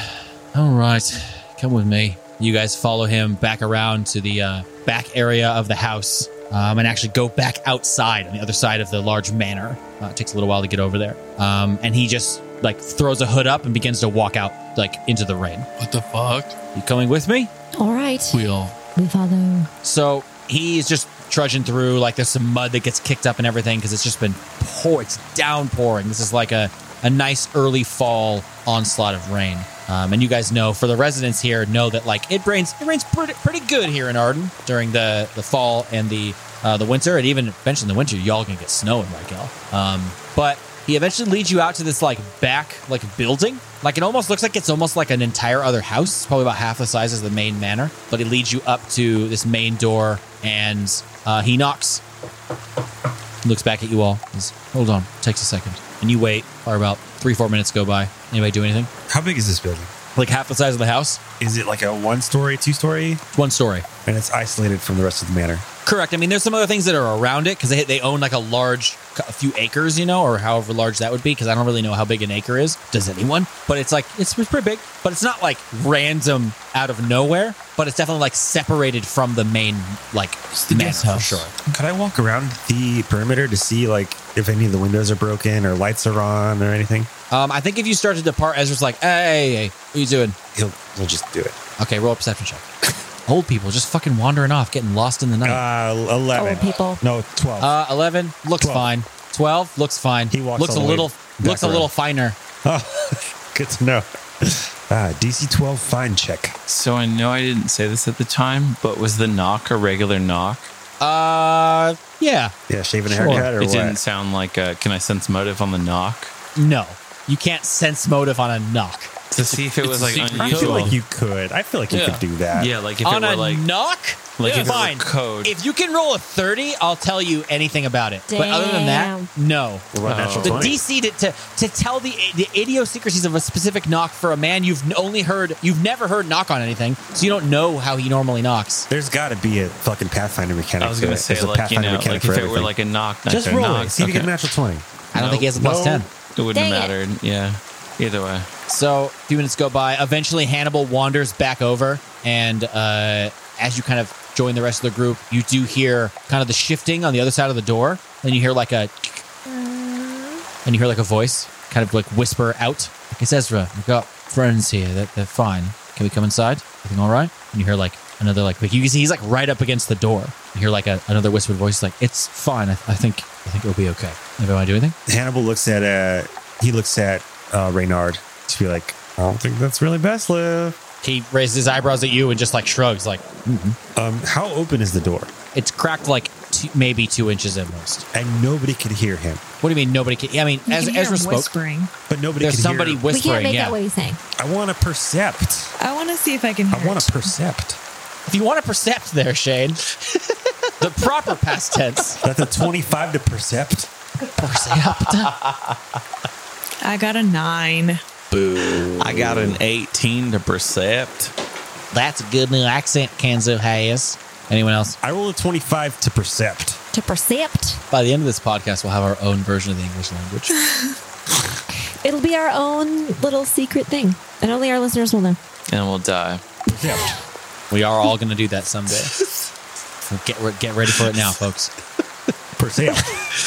All right, come with me. You guys follow him back around to the uh, back area of the house. Um, and actually go back outside on the other side of the large manor. Uh, it takes a little while to get over there. Um, and he just like throws a hood up and begins to walk out like into the rain. What the fuck? You coming with me? All right. We all. We follow. So he's just trudging through. Like there's some mud that gets kicked up and everything because it's just been pour. It's downpouring. This is like a a nice early fall onslaught of rain. Um, and you guys know, for the residents here, know that like it rains. It rains pretty pretty good here in Arden during the, the fall and the uh, the winter, and even eventually in the winter, y'all can get snow in Raquel. Um, but he eventually leads you out to this like back like building. Like it almost looks like it's almost like an entire other house. It's probably about half the size as the main manor. But he leads you up to this main door, and uh, he knocks. He looks back at you all. Says, hold on, takes a second, and you wait. Or about three four minutes go by. Anybody do anything? How big is this building? Like half the size of the house. Is it like a one story, two story? It's one story. And it's isolated from the rest of the manor. Correct. I mean, there's some other things that are around it because they they own like a large, a few acres, you know, or however large that would be. Because I don't really know how big an acre is. Does anyone? But it's like it's, it's pretty big. But it's not like random out of nowhere. But it's definitely like separated from the main like the manor guest for house. sure. Could I walk around the perimeter to see like if any of the windows are broken or lights are on or anything? Um, I think if you start to depart, Ezra's like, hey, hey, what are you doing? He'll he'll just do it. Okay, roll a perception check. Old people just fucking wandering off, getting lost in the night. Uh, eleven. Old people. No, twelve. Uh, eleven looks twelve. fine. twelve looks fine. He walks looks all a the way little back looks a little around. finer. Oh, good to know. Ah, D C twelve fine check. So I know I didn't say this at the time, but was the knock a regular knock? Uh, yeah. Yeah, shaving a Sure. haircut or It what? didn't sound like a, can I sense motive on the knock? No, you can't sense motive on a knock. To see if it was like it's a secret I unusual. feel like you could. I feel like you Yeah. could do that. Yeah, like if on it were a like knock? like if it were Fine. code. If you can roll a thirty, I'll tell you anything about it. But other than that, Damn. no. What about Oh. natural The twenty? D C to, to to tell the the idiosyncrasies of a specific knock for a man you've only heard, you've never heard knock on anything, so you don't know how he normally knocks. There's got to be a fucking Pathfinder mechanic. I was to gonna it. say There's a like you Pathfinder know mechanic like if for it were everything. like a knock. Just knock, roll knock, it. See if you get a okay. natural twenty. I don't think he has a plus No. ten. It wouldn't Dang have it. mattered. Yeah. Either way. So a few minutes go by. Eventually, Hannibal wanders back over, and uh, as you kind of join the rest of the group, you do hear kind of the shifting on the other side of the door. Then you hear like a, and you hear like a voice, kind of like whisper out. Like it's Ezra. We've got friends here. They're, they're fine. Can we come inside? Everything all right? And you hear like another like, like you can see he's like right up against the door. You hear like a, another whispered voice, like it's fine. I, I think I think it'll be okay. Anybody want to do anything? Hannibal looks at uh he looks at uh Reynard to be like, I don't think that's really best, Liv. He raises his eyebrows at you and just like shrugs, like Um, how open is the door? it's cracked like two, maybe two inches at most. And nobody could hear him. What do you mean nobody can? I mean, You as can hear Ezra him spoke, whispering. But nobody there's could somebody hear. We whispering. can't make yeah. out what he's saying. I want to percept. I want to see if I can hear I want it. to percept. If you want to percept there, Shane, the proper past tense. That's a twenty-five to percept. Percept. I got a nine. I got an eighteen to percept. That's a good new accent Kenzo has. Anyone else? I roll a twenty-five to percept. To percept. By the end of this podcast, we'll have our own version of the English language. It'll be our own little secret thing. And only our listeners will know. And we'll die. Percept. We are all going to do that someday. So get re- get ready for it now, folks. Percept.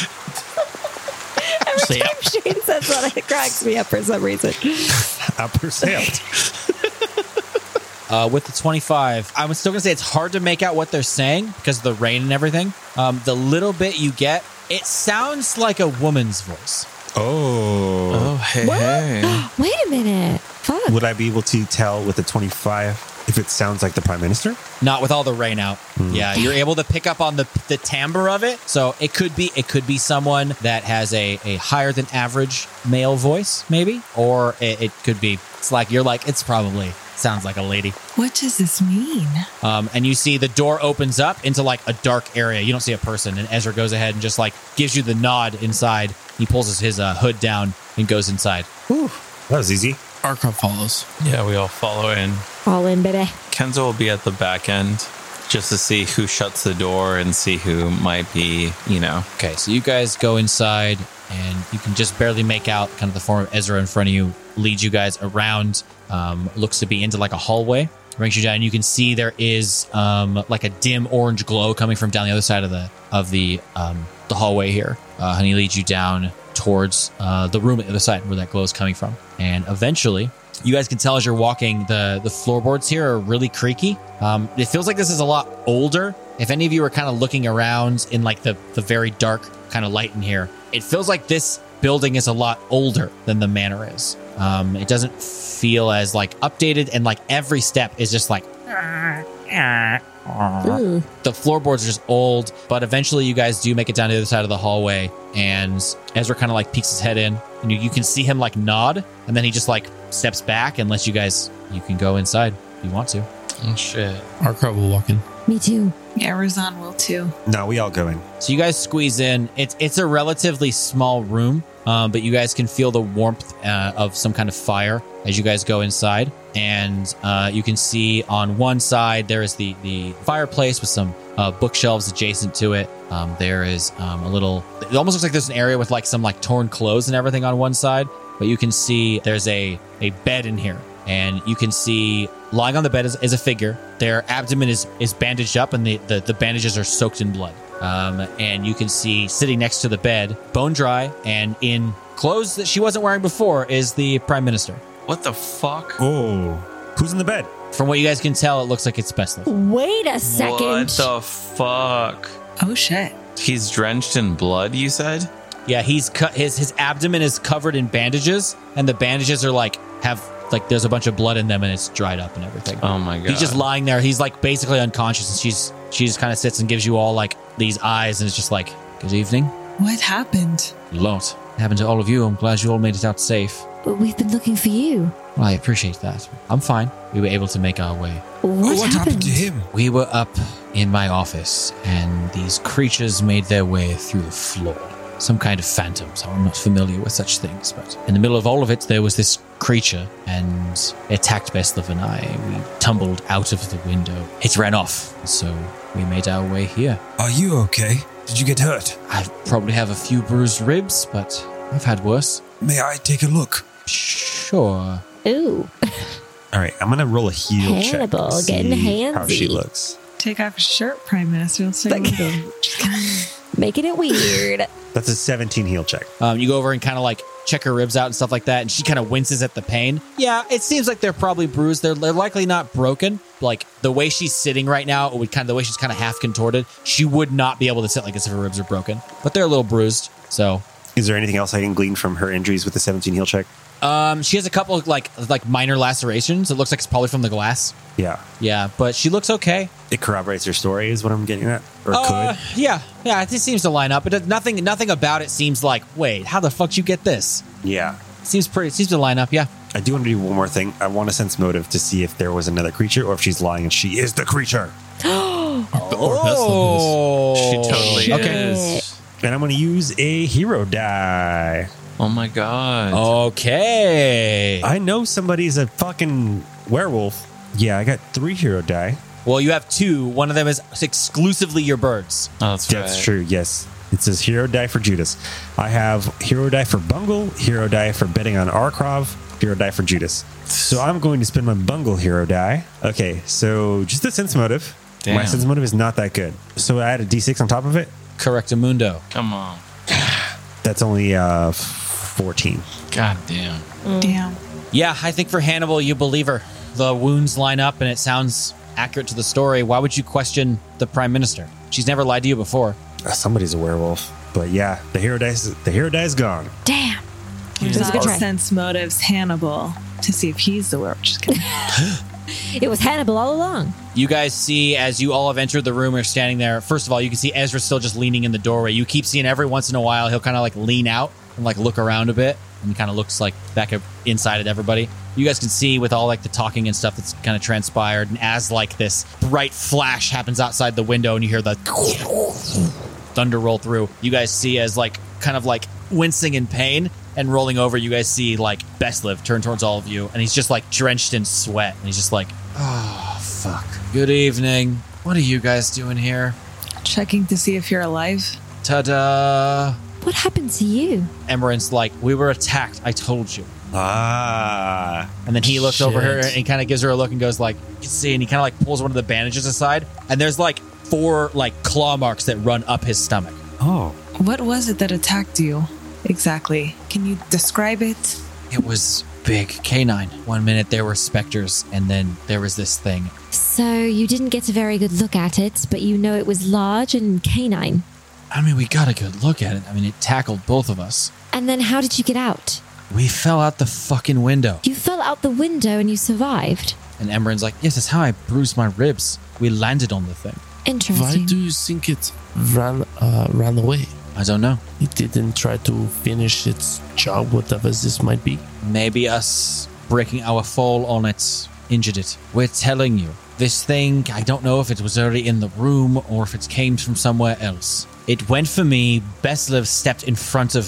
Every time Shane says that, it cracks me up for some reason. I percept. Uh, with the twenty-five, I'm still going to say it's hard to make out what they're saying because of the rain and everything. Um, the little bit you get, it sounds like a woman's voice. Oh. Oh, hey, hey. Wait a minute. Fuck. Would I be able to tell with the twenty-five if it sounds like the Prime Minister? Not with all the rain out. Yeah, you're able to pick up on the the timbre of it. So it could be it could be someone that has a, a higher than average male voice, maybe, or it, it could be. It's like you're like it's probably sounds like a lady. What does this mean? Um, and you see the door opens up into like a dark area. You don't see a person, and Ezra goes ahead and just like gives you the nod inside. He pulls his, his uh, hood down and goes inside. Whew, that was easy. Arkham follows. Yeah, we all follow in. All in, baby. Kenzo will be at the back end just to see who shuts the door and see who might be, you know. Okay, so you guys go inside, and you can just barely make out kind of the form of Ezra in front of you, leads you guys around, um, looks to be into like a hallway, brings you down, and you can see there is um, like a dim orange glow coming from down the other side of the of the um, the hallway here. Uh, and he leads you down towards uh, the room at the other side where that glow is coming from. And eventually, you guys can tell as you're walking, the, the floorboards here are really creaky. Um, it feels like this is a lot older. If any of you are kind of looking around in like the, the very dark kind of light in here, it feels like this building is a lot older than the manor is. Um, it doesn't feel as like updated, and like every step is just like Ooh. the floorboards are just old. But eventually you guys do make it down to the other side of the hallway, and Ezra kind of like peeks his head in, and you, you can see him like nod, and then he just like steps back and lets you guys, you can go inside if you want to. Oh, shit. Arkham will walk in. Me too. Yeah, Razan will too. No, we all go in. So you guys squeeze in. It's it's a relatively small room. um, but you guys can feel the warmth uh, of some kind of fire as you guys go inside. And uh, you can see on one side there is the, the fireplace with some uh, bookshelves adjacent to it. Um, there is um, a little, it almost looks like there's an area with like some like torn clothes and everything on one side. But you can see there's a, a bed in here. And you can see lying on the bed is, is a figure. Their abdomen is, is bandaged up and the, the, the bandages are soaked in blood. Um, and you can see sitting next to the bed, bone dry, and in clothes that she wasn't wearing before is the Prime Minister. What the fuck? Oh, who's in the bed? From what you guys can tell, it looks like it's Bestliff. Wait a second. What the fuck? Oh, shit. He's drenched in blood, you said? Yeah, he's cut. His his abdomen is covered in bandages, and the bandages are like have like there's a bunch of blood in them, and it's dried up and everything. Oh my god. He's just lying there. He's like basically unconscious, and she's she just kind of sits and gives you all like these eyes, and it's just like, good evening. What happened? A lot happened to all of you. I'm glad you all made it out safe. But we've been looking for you. Well, I appreciate that. I'm fine. We were able to make our way. What, What happened to him? We were up in my office, and these creatures made their way through the floor. Some kind of phantoms. I'm not familiar with such things, but in the middle of all of it, there was this creature, and it attacked Bestliff and I. We tumbled out of the window. It ran off, so we made our way here. Are you okay? Did you get hurt? I probably have a few bruised ribs, but I've had worse. May I take a look? Sure. Ooh. All right, I'm gonna roll a heal Hannibal, check. to getting see how handsy. she looks. Take off your shirt, Prime Minister. Let's take a look. Making it weird. That's a seventeen heal check. Um, you go over and kind of like check her ribs out and stuff like that, and she kind of winces at the pain. Yeah, it seems like they're probably bruised. They're, they're likely not broken. Like the way she's sitting right now, it would kind of the way she's kind of half contorted. She would not be able to sit like this if her ribs are broken, but they're a little bruised. So, Is there anything else I can glean from her injuries with the seventeen heal check? um, she has a couple of like like minor lacerations. It looks like it's probably from the glass. Yeah. Yeah, but she looks okay. It corroborates her story, is what I'm getting at. Or Uh, could. yeah, yeah, it seems to line up. But nothing, nothing about it seems like. Wait, how the fuck did you get this? Yeah. Seems pretty. Seems to line up. Yeah. I do want to do one more thing. I want to sense motive to see if there was another creature or if she's lying and she is the creature. Oh, She totally Okay. is. And I'm going to use a hero die. Oh my god. Okay. I know somebody's a fucking werewolf. Yeah, I got three hero die. Well, you have two. One of them is exclusively your birds. Oh, that's That's right. true, yes. It says hero die for Judas. I have hero die for Bungle, hero die for betting on Arkrov, hero die for Judas. So I'm going to spend my Bungle hero die. Okay, so just a sense motive. Damn. My sense motive is not that good. So I add a d six on top of it. Correctamundo. Come on. That's only uh, fourteen. God damn. Damn. Yeah, I think for Hannibal, you believe her. The wounds line up and it sounds accurate to the story. Why would you question the Prime Minister? She's never lied to you before. Uh, somebody's a werewolf. But yeah, the hero die is, the hero die is gone. Damn. There's It was a good not try. sense motives Hannibal to see if he's the werewolf. Just kidding. It was Hannibal all along. You guys see, as you all have entered the room, you're standing there. First of all, you can see Ezra still just leaning in the doorway. You keep seeing every once in a while, he'll kind of like lean out and like look around a bit and kind of looks like back up inside at everybody. You guys can see with all like the talking and stuff that's kind of transpired. And as like this bright flash happens outside the window and you hear the thunder roll through, you guys see as like kind of like wincing in pain and rolling over, you guys see like Bestliff turn towards all of you and he's just like drenched in sweat and he's just like, oh fuck. Good evening. What are you guys doing here? Checking to see if you're alive. Ta-da. What happened to you? Emeren's like, we were attacked. I told you. Ah. And then he looks over her Shit. and kind of gives her a look and goes like, you can see, and he kind of like pulls one of the bandages aside and there's like four like claw marks that run up his stomach. Oh. What was it that attacked you exactly? Can you describe it? It was big. Canine. One minute there were specters and then there was this thing. So you didn't get a very good look at it, but you know it was large and canine. I mean, we got a good look at it. I mean, it tackled both of us. And then how did you get out? We fell out the fucking window. You fell out the window and you survived. And Emeren's like, yes, that's how I bruised my ribs. We landed on the thing. Why Interesting. do you think it ran uh, ran away? I don't know. It didn't try to finish its job, whatever this might be. Maybe us breaking our fall on it injured it. We're telling you, this thing, I don't know if it was already in the room or if it came from somewhere else. It went for me. Bestliff stepped in front of me.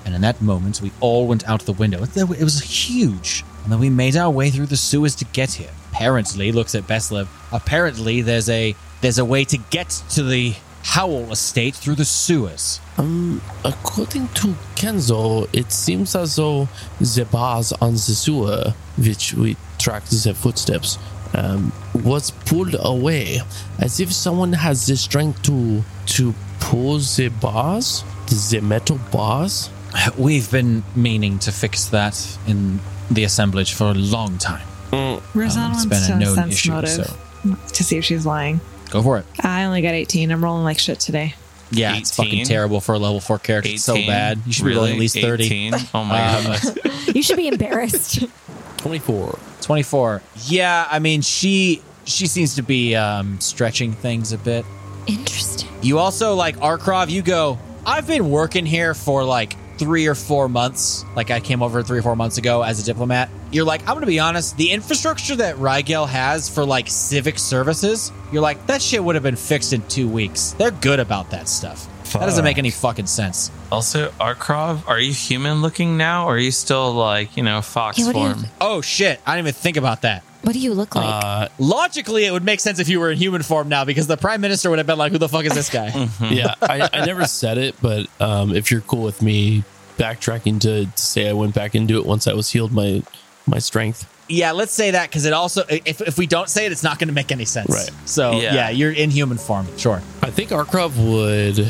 And in that moment, we all went out the window. It was huge. And then we made our way through the sewers to get here. Apparently, looks at Beslev. Apparently, there's a there's a way to get to the Howell estate through the sewers. Um, according to Kenzo, it seems as though the bars on the sewer, which we tracked the footsteps, um, was pulled away, as if someone has the strength to to pull the bars, the metal bars. We've been meaning to fix that in the assemblage for a long time. Rosanna Um, it's wants been a to known sense issue, motive so to see if she's lying. go for it. I only got eighteen. I'm rolling like shit today. Yeah, it's fucking eighteen? terrible for a level four character. It's so eighteen? bad. You should be rolling at least thirty. eighteen? Oh my Um, god. You should be embarrassed. twenty-four. twenty-four. Yeah, I mean, she she seems to be um, stretching things a bit. Interesting. You also, like, Arkrov, you go, I've been working here for like three or four months. Like, I came over three or four months ago as a diplomat. You're like, I'm going to be honest, the infrastructure that Rigel has for like civic services, you're like, that shit would have been fixed in two weeks. They're good about that stuff. That doesn't make any fucking sense. Also, Arkrov, are you human looking now, or are you still like, you know, fox Yeah, what do you- form? Oh shit, I didn't even think about that. What do you look like? Uh, Logically, it would make sense if you were in human form now, because the prime minister would have been like, who the fuck is this guy? yeah, I, I never said it, but um, if you're cool with me backtracking to, to say I went back into it once I was healed my my strength. Yeah, let's say that, because it also, if, if we don't say it, it's not going to make any sense. Right. So, yeah. Yeah. you're in human form. Sure. I think Arkrov would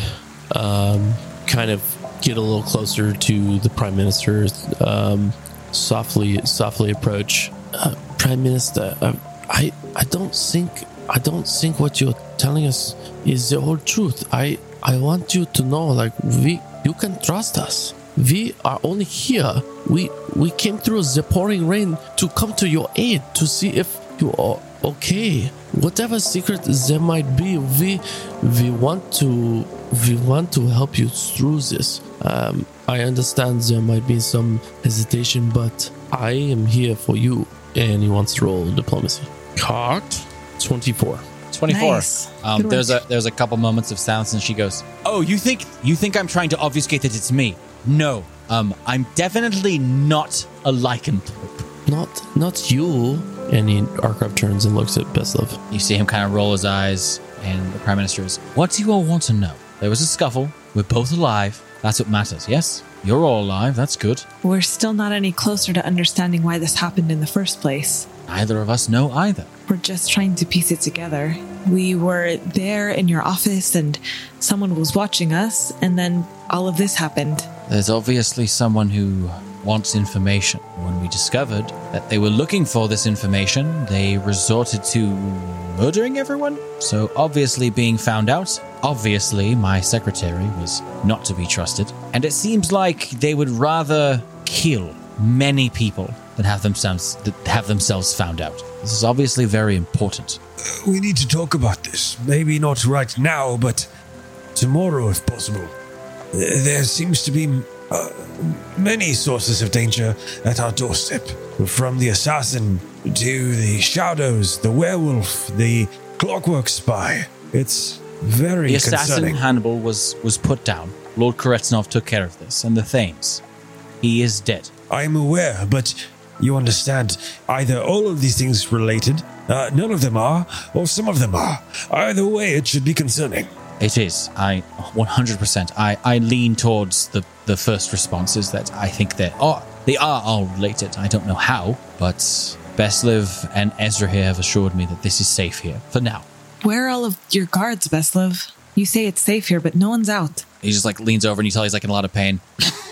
um, kind of get a little closer to the Prime Minister, um, softly softly approach. Uh, Prime Minister, uh, I I don't think I don't think what you're telling us is the whole truth. I I want you to know, like, we you can trust us. We are only here. We we came through the pouring rain to come to your aid to see if you are okay. Whatever secret there might be, we we want to we want to help you through this. Um, I understand there might be some hesitation, but I am here for you. And he wants to roll diplomacy. Cocked. twenty-four. twenty-four. Nice. Um, Good there's a work. there's a couple moments of silence, and she goes, "Oh, you think you think I'm trying to obfuscate that it's me? No, um, I'm definitely not a lycanthrope." Not not you. And he Arkrov turns and looks at Beslev. You see him kind of roll his eyes, and the prime minister is, "What do you all want to know? There was a scuffle. We're both alive. That's what matters. Yes, you're all alive. That's good. We're still not any closer to understanding why this happened in the first place. Neither of us know either." We're just trying to piece it together. We were there in your office and someone was watching us, and then all of this happened. There's obviously someone who wants information. When we discovered that they were looking for this information, they resorted to murdering everyone. So obviously being found out, obviously my secretary was not to be trusted. And it seems like they would rather kill many people than have themselves have themselves found out. This is obviously very important. We need to talk about this. Maybe not right now, but tomorrow if possible. There seems to be uh, many sources of danger at our doorstep. From the assassin to the shadows, the werewolf, the clockwork spy. It's very The assassin concerning. Hannibal was was put down. Lord Koretsnov took care of this, and the Thames. He is dead. I'm aware, but you understand, either all of these things related, uh, none of them are, or some of them are. Either way, it should be concerning. It is. I one hundred percent. I, I lean towards the, the first responses that I think that are, they are all related. I don't know how, but Beslev and Ezra here have assured me that this is safe here for now. Where are all of your guards, Beslev? You say it's safe here, but no one's out. He just like leans over and you tell he's like in a lot of pain.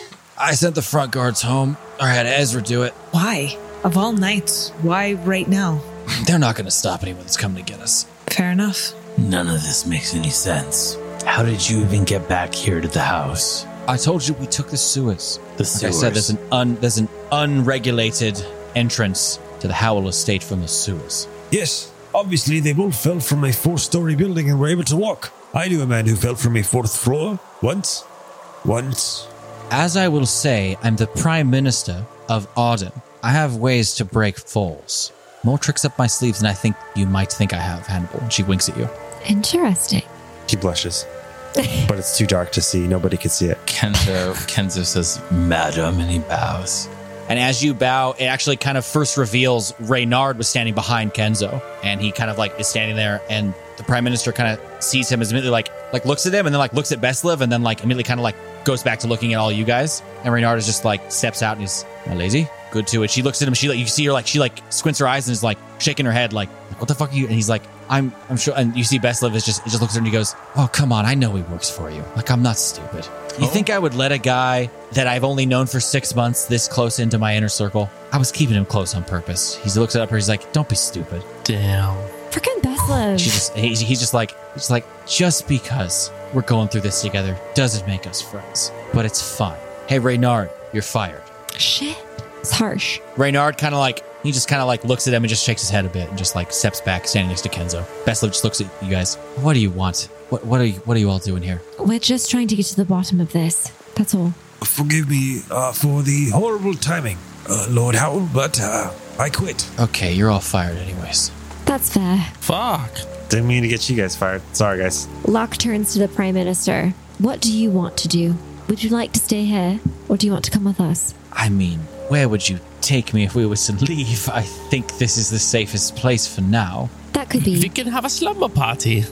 I sent the front guards home. Or I had Ezra do it. Why? Of all nights, why right now? They're not going to stop anyone that's coming to get us. Fair enough. None of this makes any sense. How did you even get back here to the house? I told you we took the sewers. The Like sewers. I said, there's an un, there's an unregulated entrance to the Howell estate from the sewers. Yes, obviously they both fell from a four-story building and were able to walk. I knew a man who fell from a fourth floor once. Once. As I will say, I'm the Prime Minister of Arden. I have ways to break falls. More tricks up my sleeves than I think you might think I have, Hannibal. She winks at you. Interesting. She blushes. but it's too dark to see. Nobody could see it. Kenzo, Kenzo says, Madam, and he bows. And as you bow, it actually kind of first reveals Reynard was standing behind Kenzo. And he kind of like is standing there. And the prime minister kind of sees him as immediately like, like looks at him and then like looks at Beslev and then like immediately kind of like goes back to looking at all you guys. And Reynard is just like steps out and he's uh, lazy. Good to it. She looks at him. She like, you see her like, she like squints her eyes and is like shaking her head like, what the fuck are you? And he's like, I'm, I'm sure. And you see Beslev is just, just looks at her and he goes, oh, come on. I know he works for you. Like, I'm not stupid. You think I would let a guy that I've only known for six months this close into my inner circle? I was keeping him close on purpose. He looks up her. He's like, don't be stupid. Damn. Freaking Beslev. She just, he, he's just like, he's like, just because we're going through this together doesn't make us friends, but it's fine. Hey, Reynard, you're fired. Shit. It's harsh. Reynard kind of like, he just kind of like looks at him and just shakes his head a bit and just like steps back, standing next to Kenzo. Beslev just looks at you guys. What do you want? What, what are you, what are you all doing here? We're just trying to get to the bottom of this. That's all. Forgive me uh, for the horrible timing, uh, Lord Howell, but uh, I quit. Okay, you're all fired anyways. That's fair. Fuck. Didn't mean to get you guys fired. Sorry, guys. Locke turns to the Prime Minister. What do you want to do? Would you like to stay here, or do you want to come with us? I mean, where would you take me if we were to leave? I think this is the safest place for now. That could We be. can have a slumber party.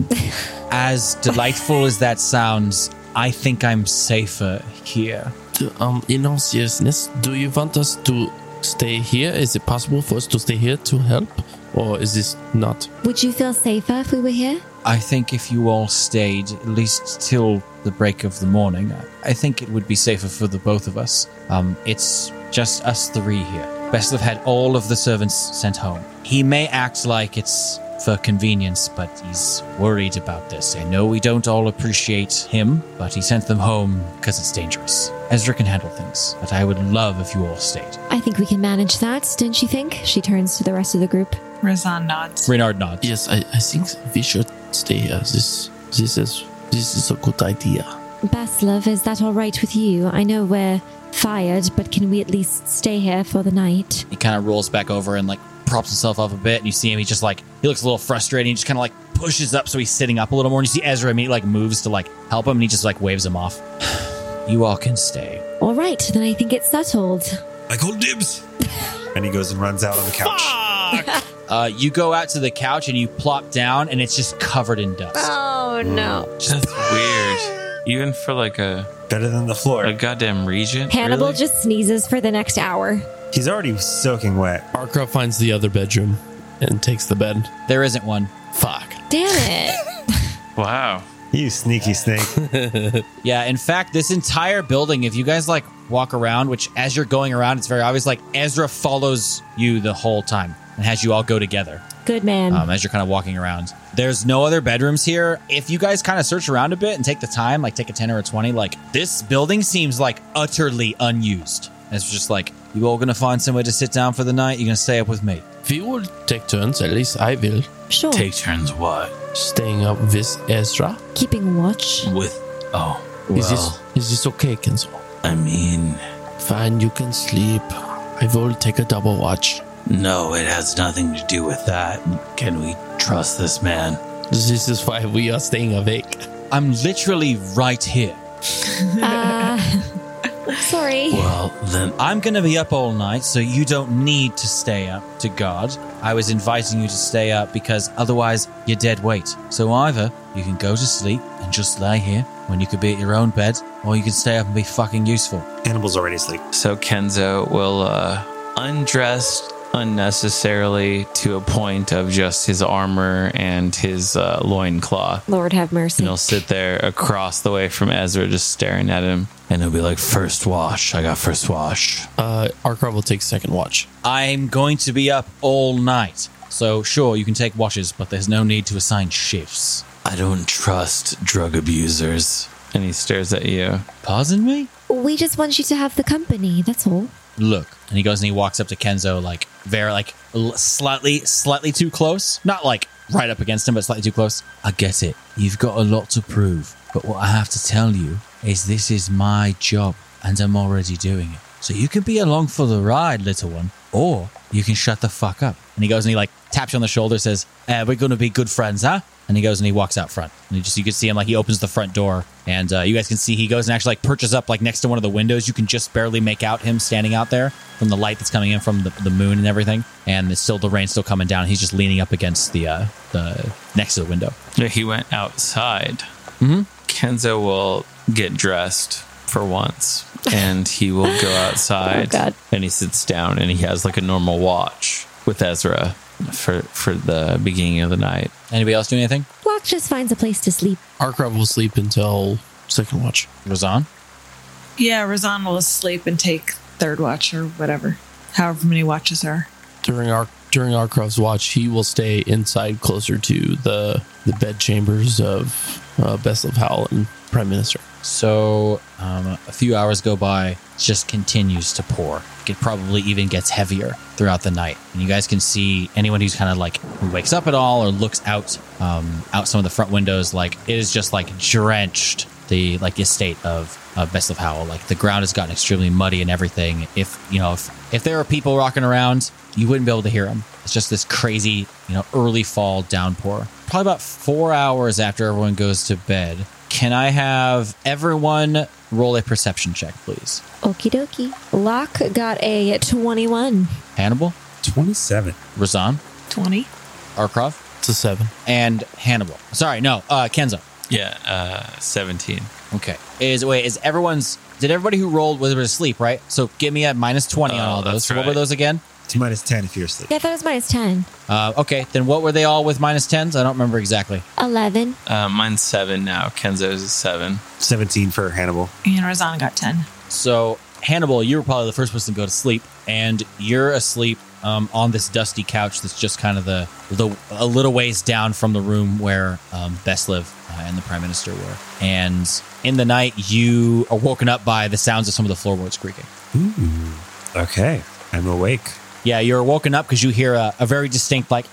As delightful as that sounds, I think I'm safer here. Do- um, in all seriousness, do you want us to stay here? Is it possible for us to stay here to help? Or is this not? Would you feel safer if we were here? I think if you all stayed, at least till the break of the morning, I think it would be safer for the both of us. Um, it's just us three here. Beslev had all of the servants sent home. He may act like it's for convenience, but he's worried about this. I know we don't all appreciate him, but he sent them home because it's dangerous. Ezra can handle things, but I would love if you all stayed. I think we can manage that, don't you think? She turns to the rest of the group. Razan nods. Reynard nods. Yes, I, I think we should stay here. This this is this is a good idea. Beslev, is that all right with you? I know we're fired, but can we at least stay here for the night? He kind of rolls back over and like props himself up a bit, and you see him, he just like, he looks a little frustrated, and he just kind of like pushes up so he's sitting up a little more, and you see Ezra immediately like moves to like help him, and he just like waves him off. You all can stay. All right, then I think it's settled. I call dibs. And he goes and runs out on the couch. Uh, you go out to the couch and you plop down, and it's just covered in dust. Oh, no. That's weird. Even for like a, Better than the floor. a goddamn regent. Hannibal really? just sneezes for the next hour. He's already soaking wet. Arkra finds the other bedroom and takes the bed. There isn't one. Fuck. Damn it. Wow. You sneaky snake. Yeah, in fact, this entire building, if you guys like walk around, which as you're going around, it's very obvious, like Ezra follows you the whole time and has you all go together. Good man. Um, as you're kind of walking around. There's no other bedrooms here. If you guys kind of search around a bit and take the time, like take a ten or a twenty, like this building seems like utterly unused. It's just like, you all gonna find somewhere to sit down for the night? You're gonna stay up with me? We will take turns, at least I will, Sure. Take turns what? staying up with Ezra. Keeping watch. With, oh, well, Is this is this okay, Kenzo? I mean, Fine, you can sleep. I will take a double watch. No, it has nothing to do with that. Can we trust this man? This is why we are staying awake. I'm literally right here. Uh, sorry. Well, then I'm gonna be up all night, so you don't need to stay up to guard. I was inviting you to stay up because otherwise you're dead weight. So either you can go to sleep and just lay here when you could be at your own bed, or you can stay up and be fucking useful. Hannibal's already asleep. so Kenzo will uh, undress unnecessarily to a point of just his armor and his uh, loincloth. Lord have mercy. And he'll sit there across the way from Ezra, just staring at him. and he'll be like, first wash. I got first wash. Uh, Arkra will take second watch. I'm going to be up all night. So sure, you can take watches, but there's no need to assign shifts. I don't trust drug abusers. And he stares at you. Pardon me? We just want you to have the company, that's all. Look. And he goes and he walks up to Kenzo, like, very, like, l- slightly, slightly too close. Not, like, right up against him, but slightly too close. I get it. You've got a lot to prove. But what I have to tell you is this is my job, and I'm already doing it. So you can be along for the ride, little one, or you can shut the fuck up. And he goes and he, like, taps you on the shoulder, says, uh, we're going to be good friends, huh? and he goes and he walks out front. And you just you can see him like he opens the front door, and uh, you guys can see he goes and actually like perches up like next to one of the windows. You can just barely make out him standing out there from the light that's coming in from the, the moon and everything. And it's still the rain's still coming down. He's just leaning up against the uh, the next to the window. Yeah, he went outside. Mm-hmm. Kenzo will get dressed for once, and he will go outside. Oh, God. And he sits down, and he has like a normal watch with Ezra for for the beginning of the night. Anybody else do anything? Locke just finds a place to sleep. Arkrov will sleep until second watch. Razan? Yeah, Razan will sleep and take third watch or whatever. However many watches are. During our during Arkrov's watch, he will stay inside closer to the the bed chambers of uh, Beslev Howell and Prime Minister. So um, a few hours go by. It just continues to pour. It probably even gets heavier throughout the night. And you guys can see anyone who's kind of like who wakes up at all or looks out um, out some of the front windows. Like it is just like drenched the like estate of uh, Beslev Howell. Like the ground has gotten extremely muddy and everything. If you know if, if there were people rocking around, you wouldn't be able to hear them. It's just this crazy, you know, early fall downpour. Probably about four hours after everyone goes to bed. Can I have everyone roll a perception check, please? Okie dokie. Locke got a twenty-one. Hannibal? twenty-seven. Razan? twenty. Arkrov? It's a seven. And Hannibal. Sorry, no, uh, Kenzo. Yeah, uh, seventeen. Okay. Is wait, is everyone's did everybody who rolled was asleep, right? So give me a minus twenty on Oh, all those. that's So what right. were those again? It's minus ten if you're asleep. Yeah, I thought it was minus ten. Uh, okay, then what were they all with minus tens? I don't remember exactly. eleven. Uh, mine's seven now. Kenzo's is seven. seventeen for Hannibal. And Razan got ten. So Hannibal, you were probably the first person to go to sleep, and you're asleep um, on this dusty couch that's just kind of the, the a little ways down from the room where um, Beslev uh, and the Prime Minister were. And in the night, you are woken up by the sounds of some of the floorboards creaking. Ooh. Okay. I'm awake. Yeah, you're woken up because you hear a, a very distinct like,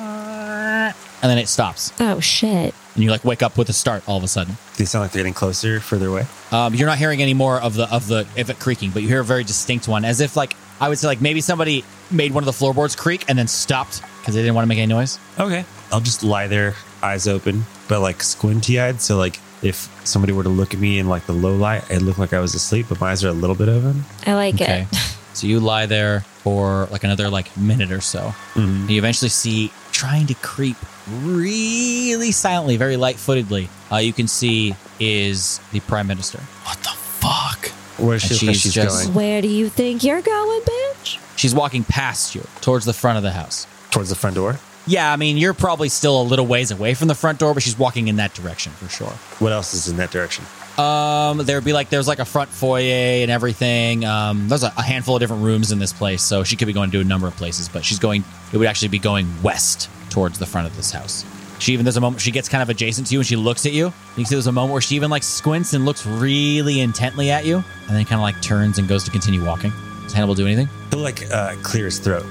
and then it stops, Oh, shit. and you like wake up with a start all of a sudden. They sound like they're getting closer, further away. Um, you're not hearing any more of the of the of it creaking, but you hear a very distinct one, as if like I would say like maybe somebody made one of the floorboards creak and then stopped because they didn't want to make any noise. Okay. I'll just lie there, eyes open, but like squinty eyed. So like if somebody were to look at me in like the low light, it looked like I was asleep, but my eyes are a little bit open. I like Okay. it. So you lie there for like another like minute or so. Mm-hmm. You eventually see trying to creep really silently, very light-footedly. Uh, you can see is the Prime Minister. What the fuck? Where does And she look like she's she's just- going? Where do you think you're going, bitch? She's walking past you towards the front of the house. Towards the front door? Yeah, I mean, you're probably still a little ways away from the front door, but she's walking in that direction for sure. What else is in that direction? Um, there'd be like, there's like a front foyer and everything. Um, there's a, a handful of different rooms in this place, so she could be going to a number of places, but she's going, it would actually be going west towards the front of this house. She even, there's a moment she gets kind of adjacent to you and she looks at you. You can see there's a moment where she even like squints and looks really intently at you, and then kind of like turns and goes to continue walking. Does Hannibal do anything? He'll like uh, clear his throat.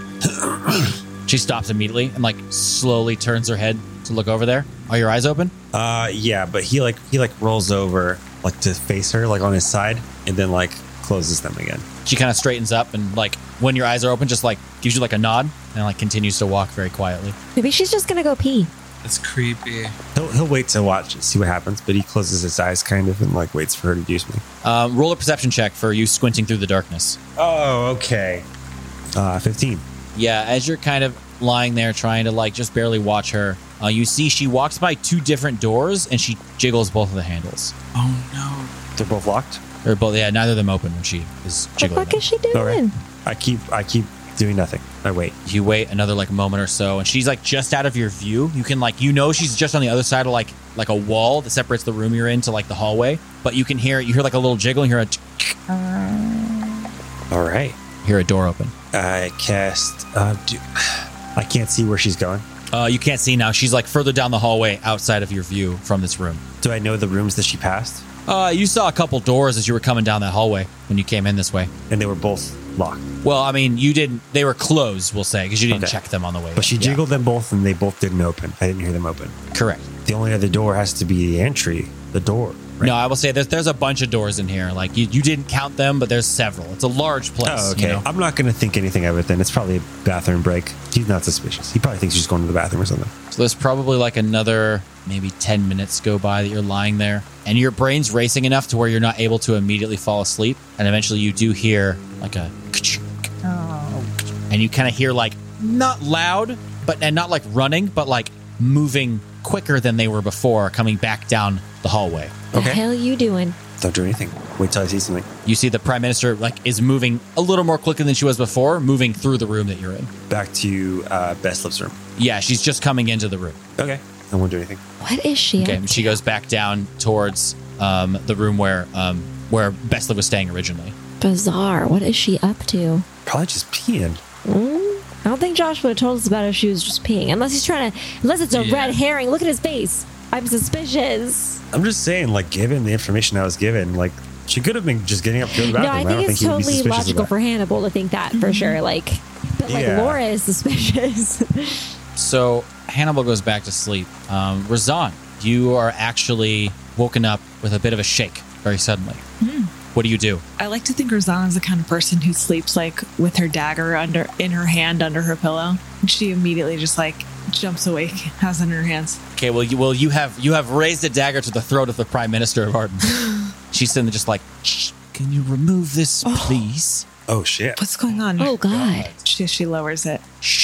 She stops immediately and like slowly turns her head to look over there. Are your eyes open? Uh, yeah, but he like he like rolls over like to face her like on his side, and then like closes them again. She kind of straightens up and like when your eyes are open, just like gives you like a nod and like continues to walk very quietly. Maybe she's just gonna go pee. That's creepy. He'll he'll wait to watch, see what happens, but he closes his eyes kind of and like waits for her to do something. Um, roll a perception check for you squinting through the darkness. Oh, okay. Uh, fifteen. Yeah, as you're kind of lying there trying to like just barely watch her, uh, you see she walks by two different doors and she jiggles both of the handles. Oh no. They're both locked. Or both, yeah, neither of them open when she is What the jiggling fuck them. is she doing? All right. I keep I keep doing nothing. I wait. You wait another like moment or so, and she's like just out of your view. You can like you know she's just on the other side of like like a wall that separates the room you're in to like the hallway. But you can hear you hear like a little jiggle. And you hear a All right. you hear a door open. I cast. Uh, do, I can't see where she's going. Uh, you can't see now. She's like further down the hallway outside of your view from this room. Do I know the rooms that she passed? Uh, you saw a couple doors as you were coming down that hallway when you came in this way. And they were both locked. Well, I mean, you didn't. They were closed, we'll say, because you didn't Okay. check them on the way. But she in. Yeah. jiggled them both, and they both didn't open. I didn't hear them open. Correct. The only other door has to be the entry, the door. right? No, I will say there's there's a bunch of doors in here. Like you, you didn't count them, but there's several. It's a large place. Oh, okay. You know? I'm not going to think anything of it then. It's probably a bathroom break. He's not suspicious. He probably thinks she's going to the bathroom or something. So there's probably like another maybe ten minutes go by that you're lying there, and your brain's racing enough to where you're not able to immediately fall asleep. And eventually you do hear like a, and you kind of hear like not loud, but and not like running, but like moving quicker than they were before, coming back down the hallway. The hell you doing? Don't do anything. Wait till I see something. You see the prime minister like is moving a little more quickly than she was before, moving through the room that you're in. Back to uh, Bestliv's room. Yeah, she's just coming into the room. Okay. I won't do anything. What is she? Okay, up she to? goes back down towards um, the room where um, where Bestliv was staying originally. Bizarre. What is she up to? Probably just peeing. Mm, I don't think Josh would have told us about it if she was just peeing. Unless he's trying to, unless it's a Yeah. red herring. Look at his face. I'm suspicious. I'm just saying, like, given the information I was given, like, she could have been just getting up to go to the No, bathroom. I think don't it's think he would be totally suspicious of logical that. for Hannibal to think that for sure. Like, but like Yeah. Laura is suspicious. So Hannibal goes back to sleep. Um, Razan, you are actually woken up with a bit of a shake very suddenly. What do you do? I like to think Rosanna is the kind of person who sleeps like with her dagger under in her hand under her pillow. And she immediately just like jumps awake, has it in her hands. Okay, well, you well you have you have raised a dagger to the throat of the Prime Minister of Arden. She's sitting there just like, Shh, can you remove this, please? Oh, shit. What's going on? Oh God. She, she lowers it.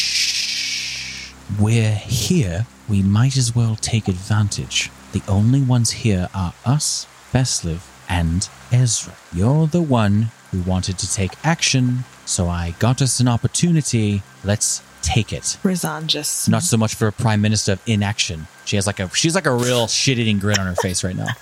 Shh. We're here. We might as well take advantage. The only ones here are us, Bestliv, and Ezra. You're the one who wanted to take action, so I got us an opportunity. Let's take it. Razan just Not so much for a Prime Minister of inaction. She has like a she's like a real shit-eating grin on her face right now.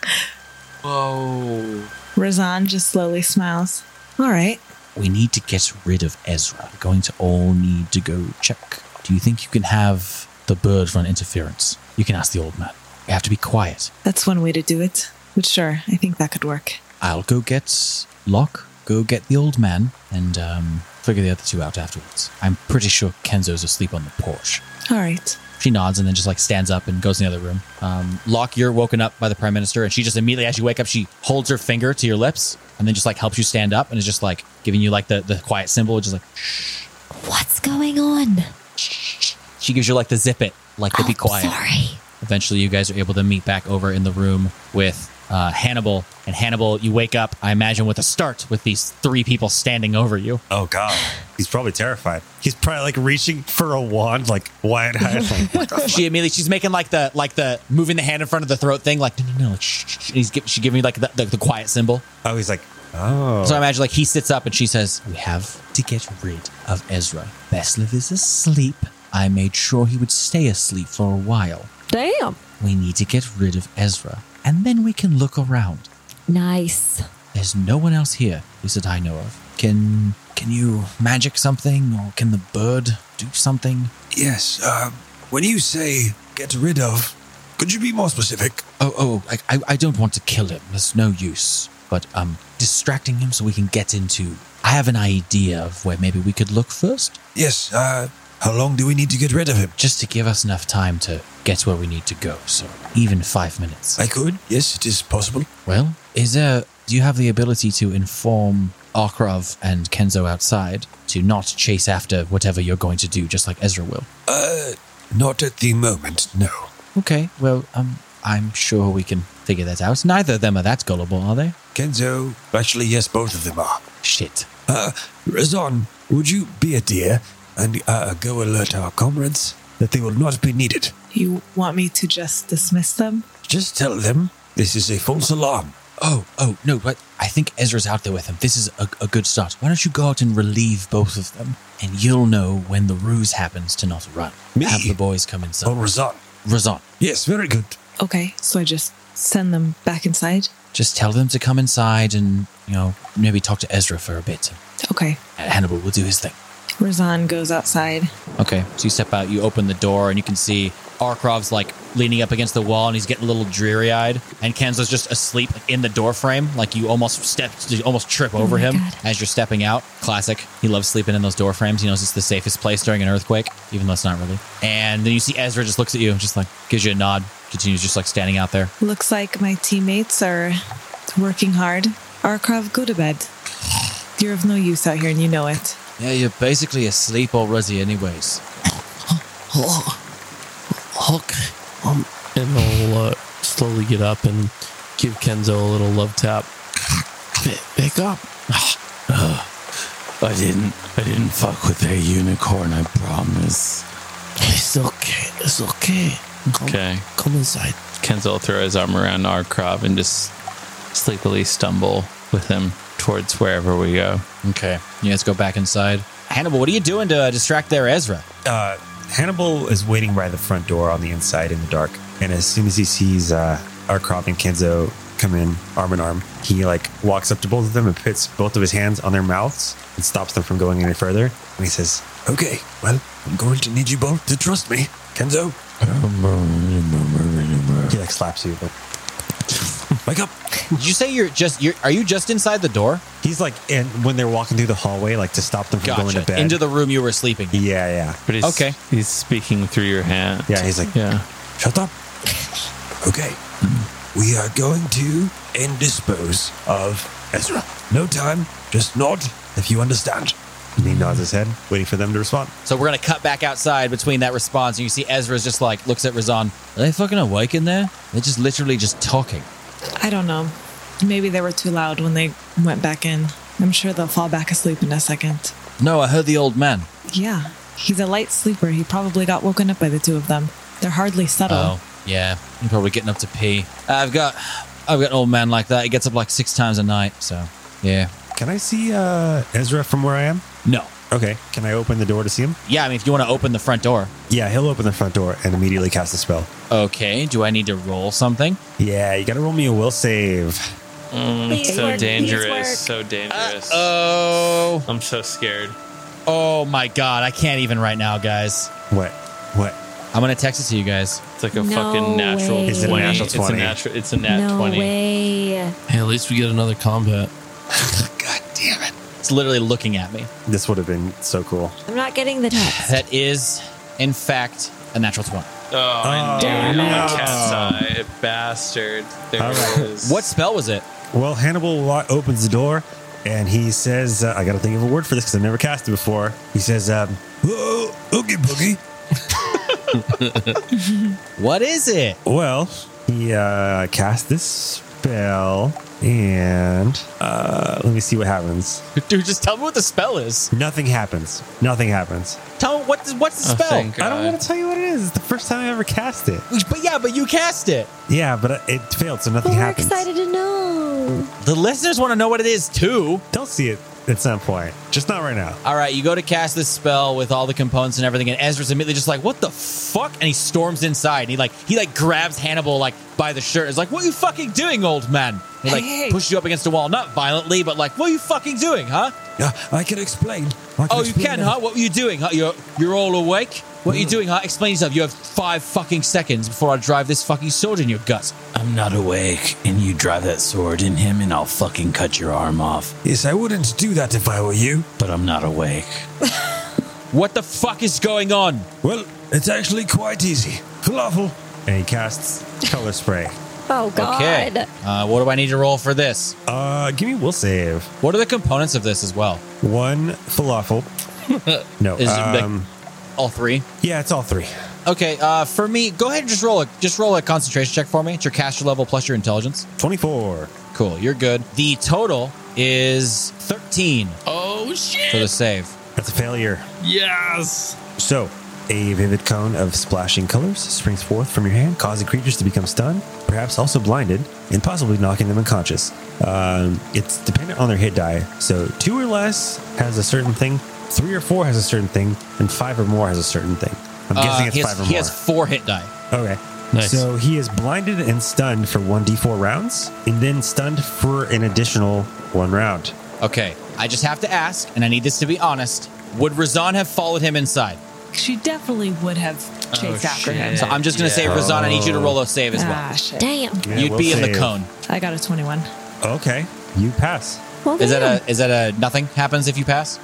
Whoa. Razan just slowly smiles. All right. We need to get rid of Ezra. We're going to all need to go check. Do you think you can have the bird run interference? You can ask the old man. We have to be quiet. That's one way to do it. But sure, I think that could work. I'll go get Locke, go get the old man, and um, figure the other two out afterwards. I'm pretty sure Kenzo's asleep on the porch. All right. She nods and then just like stands up and goes in the other room. Um, Locke, you're woken up by the Prime Minister, and she just immediately, as you wake up, she holds her finger to your lips and then just like helps you stand up and is just like giving you like the, the quiet symbol, just like What's going on? she gives you like the zip it, like to Oh, be quiet. Sorry. Eventually, you guys are able to meet back over in the room with uh, Hannibal. And Hannibal, you wake up, I imagine, with a start with these three people standing over you. Oh, God. He's probably terrified. He's probably, like, reaching for a wand, like, wide-eyed. Like, what the fuck? She immediately, she's making like the, like the moving the hand in front of the throat thing, like, no, no, no. Like, shh, shh, shh. And he's give, she giving me like the, the, the quiet symbol. Oh, he's like, oh. So I imagine like he sits up and she says, we have to get rid of Ezra. Bestliv is asleep. I made sure he would stay asleep for a while. Damn. We need to get rid of Ezra, and then we can look around. Nice. There's no one else here, at least that I know of. Can can you magic something, or can the bird do something? Yes, uh, when you say get rid of, could you be more specific? Oh, oh, I, I, I don't want to kill him. There's no use. But um, distracting him so we can get into. I have an idea of where maybe we could look first, Yes, uh, how long do we need to get rid of him? just to give us enough time to get where we need to go. So even five minutes. I could, yes, it is possible. Well, is there? Do you have the ability to inform Arkrov and Kenzo outside to not chase after whatever you're going to do, just like Ezra will? Uh, not at the moment, no. Okay, well, um, I'm sure we can figure that out. Neither of them are that gullible, are they? Kenzo, actually, yes, both of them are. Shit. Uh, Razan, would you be a dear and uh, go alert our comrades that they will not be needed? You want me to just dismiss them? Just tell them this is a false alarm. Oh, oh, no, but I think Ezra's out there with him. This is a, a good start. Why don't you go out and relieve both of them? And you'll know when the ruse happens to not run. Me? Have the boys come inside. Oh, Razan. Razan, Yes, very good. Okay, so I just send them back inside? just tell them to come inside and, you know, maybe talk to Ezra for a bit. Okay. And Hannibal will do his thing. Razan goes outside. Okay, so you step out, you open the door, and you can see Arkrov's like leaning up against the wall and he's getting a little dreary-eyed, and Kenzo's just asleep in the door frame, like you almost step, you almost trip over him God. as you're stepping out. Classic. He loves sleeping in those door frames. He knows it's the safest place during an earthquake, even though it's not really. And then you see Ezra just looks at you, just like gives you a nod, continues just like standing out there. Looks like my teammates are working hard. Arkrov, go to bed. You're of no use out here and you know it. Yeah, you're basically asleep already anyways. Oh, okay. Um, and he'll uh, slowly get up and give Kenzo a little love tap. Wake up. Uh, I didn't I didn't fuck with their unicorn, I promise. It's okay. It's okay. Come, Okay. Come inside. Kenzo will throw his arm around Arkrov and just sleepily stumble with him towards wherever we go. Okay. You guys go back inside. Hannibal, what are you doing to uh, distract their Ezra? Uh, Hannibal is waiting by the front door on the inside in the dark. And as soon as he sees uh, Arkrov and Kenzo come in arm in arm, he like walks up to both of them and puts both of his hands on their mouths and stops them from going any further. And he says, Okay, well, I'm going to need you both to trust me. Kenzo, he like slaps you. But wake up. Did you say you're just, you're, are you just inside the door? he's like, and when they're walking through the hallway, like to stop them from going to Gotcha. bed. Into the room you were sleeping in. yeah, yeah. But he's, Okay. he's speaking through your hand. Yeah, he's like, Yeah. Shut up. Okay, we are going to indispose of Ezra. No time, just nod if you understand. and he nods his head, waiting for them to respond. So we're going to cut back outside between that response, and you see Ezra's just like, looks at Razan. Are they fucking awake in there? They're just literally just talking. I don't know. Maybe they were too loud when they went back in. I'm sure they'll fall back asleep in a second. No, I heard the old man. Yeah, he's a light sleeper. He probably got woken up by the two of them. They're hardly subtle. Oh, yeah. You're probably getting up to pee. I've got, I've got an old man like that. He gets up like six times a night, so, yeah. Can I see uh, Ezra from where I am? No. Okay. Can I open the door to see him? Yeah, I mean, if you want to open the front door. Yeah, he'll open the front door and immediately cast a spell. Okay, do I need to roll something? Yeah, you gotta roll me a will save. Mm, so work, please dangerous. work. So dangerous. Oh. I'm so scared. Oh my god, I can't even right now, guys. What? What? I'm going to text it to you guys. It's like a No fucking natural way. Is it a twenty. natural It's a twenty? natural. It's a nat no twenty. way. Hey, at least we get another combat. God damn it. It's literally looking at me. This would have been so cool. I'm not getting the text. That is, in fact, a natural twenty. Oh, I knew Damn it. it. Oh, cat's eye, bastard. There All it right. is. What spell was it? Well, Hannibal lo- opens the door and he says, uh, I gotta think of a word for this because I've never cast it before. He says, um, Whoa, oogie boogie. What is it? well, he uh, cast this spell and uh, let me see what happens. Dude, just tell me what the spell is. Nothing happens. Nothing happens. Tell me what, what's the Oh, spell. thank I don't God. want to tell you what it is. It's the first time I ever cast it. But yeah, but you cast it. Yeah, but it failed, so nothing But we're happens. excited to know. The listeners want to know what it is too. They'll see it at some point. Just not right now. All right, you go to cast this spell with all the components and everything, and Ezra's immediately just like, "What the fuck?" And he storms inside. And he like he like grabs Hannibal like by the shirt. He's like, "What are you fucking doing, old man?" He like Hey, hey. pushes you up against the wall, not violently, but like, "What are you fucking doing, huh?" Uh, I can explain. I can Oh, you explain can, that. huh? What were you doing, huh? You're you're all awake. What are you doing, huh? Explain yourself. You have five fucking seconds before I drive this fucking sword in your gut. I'm not awake, and you drive that sword in him, and I'll fucking cut your arm off. Yes, I wouldn't do that if I were you. But I'm not awake. What the fuck is going on? Well, it's actually quite easy. Falafel. And he casts color spray. Oh, God. Okay. Uh, what do I need to roll for this? Uh, give me will save. What are the components of this as well? One falafel. No. Is it like- um, All three. yeah, it's all three. Okay. Uh, for me, go ahead and just roll a just roll a concentration check for me. It's your caster level plus your intelligence. twenty-four. Cool. You're good. The total is thirteen Oh, for shit. the save. That's a failure. Yes. So, a vivid cone of splashing colors springs forth from your hand, causing creatures to become stunned, perhaps also blinded, and possibly knocking them unconscious. Um, it's dependent on their hit die. So, two or less has a certain thing, three or four has a certain thing, and five or more has a certain thing. I'm guessing Uh, it's he has, five or he more. has four hit die. Okay. Nice. So he is blinded and stunned for one d four rounds, and then stunned for an additional one round. Okay. I just have to ask, and I need this to be honest. Would Razan have followed him inside? she definitely would have chased Oh, after him. shit. So I'm just going to say, Yeah. Razan, I need you to roll a save as well. Ah, shit. Damn. Yeah, You'd we'll be in the save. cone. I got a twenty-one. Okay, you pass. Well, Is that damn. a is that a nothing happens if you pass?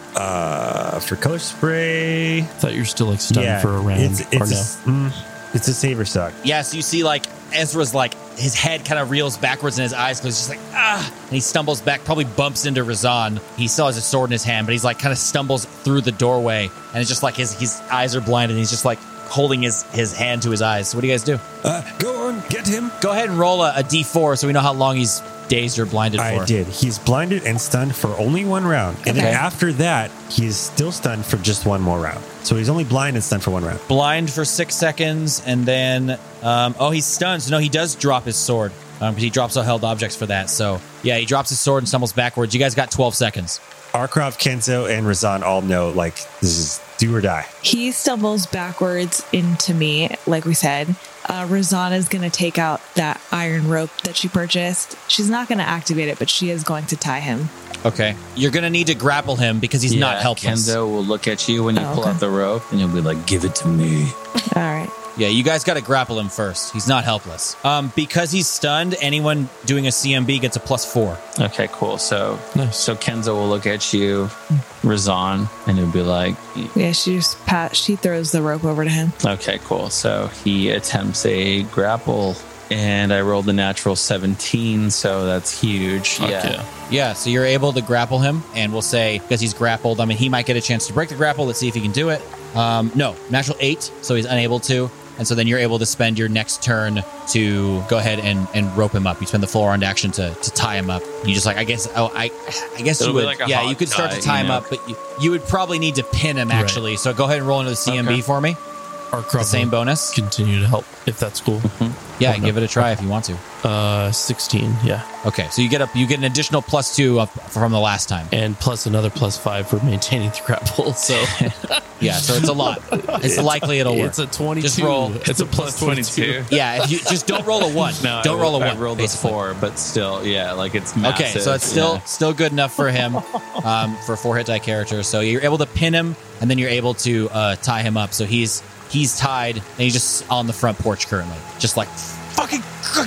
Uh, for color spray, I thought you were still like stunned for a round. It's, it's, or a, no? s- mm, it's a saver suck. Yeah, so you see like Ezra's like his head kind of reels backwards and his eyes close. He's just like ah, and he stumbles back, probably bumps into Razan. He still has a sword in his hand, but he's like kind of stumbles through the doorway, and it's just like his his eyes are blinded. And he's just like holding his his hand to his eyes. So what do you guys do? Uh, go on, get him. Go ahead and roll a, a d four so we know how long he's dazed or blinded I for. did. He's blinded and stunned for only one round. And Okay. then after that, he is still stunned for just one more round. So he's only blind and stunned for one round. Blind for six seconds, and then um, oh, he's stunned. So no, he does drop his sword because he drops all held objects for that. So yeah, he drops his sword and stumbles backwards. You guys got twelve seconds. Arkrov, Kenzo, and Razan all know, like, this is do or die. He stumbles backwards into me, like we said. Uh, Razan is going to take out that iron rope that she purchased. She's not going to activate it, but she is going to tie him. Okay, you're gonna need to grapple him because he's not helpless. Kenzo will look at you when you Oh, pull okay. out the rope, and you'll be like, "Give it to me." All right. Yeah, you guys got to grapple him first. He's not helpless. Um, because he's stunned. Anyone doing a C M B gets a plus four. Okay, cool. So, Nice. so Kenzo will look at you, Razan, and he'll be like, Yeah, she just pat, she throws the rope over to him. "Okay, cool." So he attempts a grapple, and I rolled a natural seventeen, so that's huge. Fuck yeah. yeah. Yeah, so you're able to grapple him, and we'll say because he's grappled. I mean, he might get a chance to break the grapple. Let's see if he can do it. Um, no, natural eight, so he's unable to. And so then you're able to spend your next turn to go ahead and, and rope him up. You spend the full round action to, to tie him up. You just like, I guess, oh, I I guess It'll you be would, like a yeah, hog you could start tie, to tie you him know? up, but you, you would probably need to pin him actually. So go ahead and roll into the C M B Okay. for me. Our The crop same will bonus. continue to help if that's cool. Yeah, Oh, no. give it a try if you want to. Uh, sixteen, yeah, Okay, so you get up, you get an additional plus two up from the last time. and plus another plus five for maintaining the grapple. So Yeah, so it's a lot. It's likely it'll work. it's a twenty-two. Just roll. It's a plus twenty-two. Yeah, if you just don't roll a one. No, don't I, roll a I one. rolled a basically. four, but still, yeah, like it's massive. Okay, so it's still yeah. still good enough for him um, for a four hit die character. So you're able to pin him, and then you're able to uh, tie him up. So he's he's tied, and he's just on the front porch currently, just like fucking.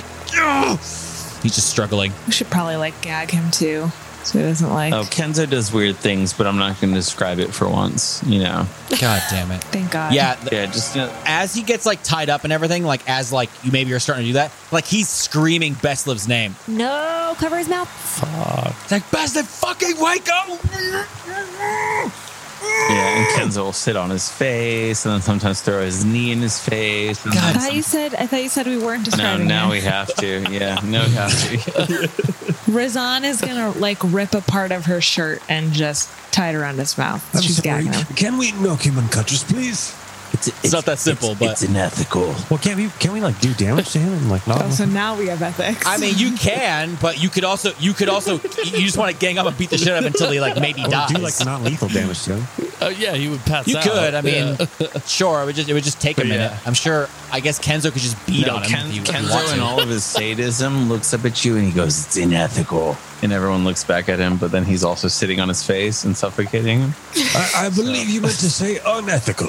He's just struggling. We should probably like gag him too, so he doesn't like. Oh, Kenzo does weird things, but I'm not going to describe it for once. You know, God damn it. Thank God. Yeah. th- yeah, just you know, As he gets like tied up and everything, like as like you maybe you're starting to do that, like he's screaming Besliv's name. No, cover his mouth. It's like Besliv, fucking wake up! yeah. And Kenzo will sit on his face, and then sometimes throw his knee in his face. And I then thought you said. I thought you said we weren't no, describing. now him. we have to. Yeah, no, we have to. Razan is gonna like rip a part of her shirt and just tie it around his mouth. I'm She's sorry. gagging him. Can we no human cutters, please? It's, It's not that simple, but it's unethical. Well, can't we, can we, like, do damage to him and, like, not? Oh, so now we have ethics. I mean, you can, but you could also, you could also, you just want to gang up and beat the shit out of him until he like maybe Or dies. do, like, non-lethal damage to him. Uh, yeah, he would pass you out. could. I mean, Yeah. sure. It would just, it would just take a But minute. yeah. I'm sure. I guess Kenzo could just beat No, on him Ken, if you, if you want Kenzo, to. in all of his sadism, looks up at you and he goes, It's unethical. and everyone looks back at him, but then he's also sitting on his face and suffocating him. I, I believe you meant to say unethical.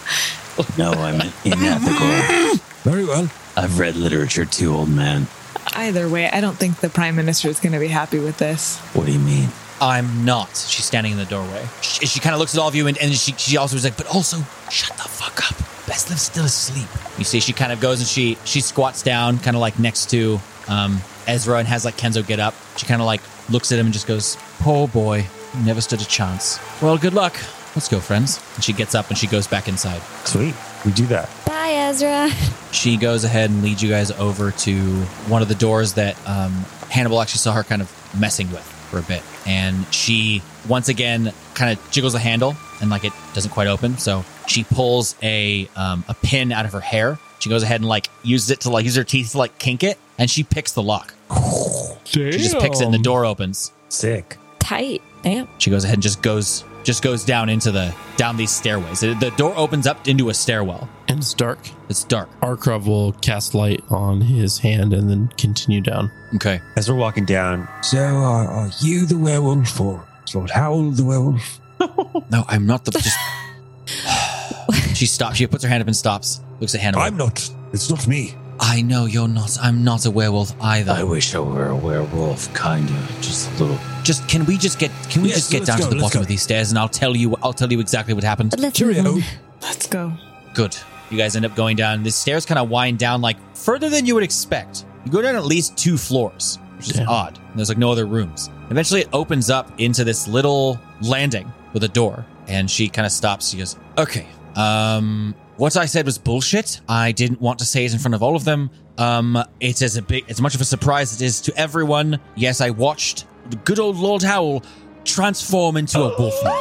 No, I meant unethical. Very well. I've read literature too, old man. Either way, I don't think the prime minister is going to be happy with this. What do you mean? I'm not. She's standing in the doorway. She, she kind of looks at all of you, and, and she, she also was like, but also, shut the fuck up. Besliv's still asleep. You see, she kind of goes and she she squats down, kind of like next to um, Ezra, and has like Kenzo get up. She kind of like looks at him and just goes, poor boy, never stood a chance. Well, good luck. Let's go, friends. And she gets up and she goes back inside. Sweet. We do that. Bye, Ezra. She goes ahead and leads you guys over to one of the doors that um, Hannibal actually saw her kind of messing with for a bit. And she, once again, kind of jiggles the handle and like it doesn't quite open. So she pulls a um, a pin out of her hair. She goes ahead and like uses it to like use her teeth to like kink it. And she picks the lock. Damn. She just picks it and the door opens. Sick. Tight. Damn. She goes ahead and just goes just goes down into the down these stairways. The the door opens up into a stairwell. And it's dark. It's dark. Arkrov will cast light on his hand and then continue down. Okay. As we're walking down, So are, are you the werewolf or Lord Howl the werewolf? No, I'm not the just She stops. She puts her hand up and stops. Looks at Hannibal. I'm not. It's not me. I know you're not. I'm not a werewolf either. I wish I were a werewolf, kinda, just a little. Just can we just get can we Yes, just get let's down go, to the let's bottom go. of these stairs and I'll tell you I'll tell you exactly what happened. Let's move Cheerio. on. Let's go. Good. You guys end up going down. The stairs kind of wind down like further than you would expect. You go down at least two floors, which is Damn. odd. There's like no other rooms. Eventually, it opens up into this little landing with a door, and she kind of stops. She goes, "Okay, um, what I said was bullshit. I didn't want to say it in front of all of them. Um, it's as a big, as much of a surprise as it is to everyone. Yes, I watched the good old Lord Howl transform into a wolfman."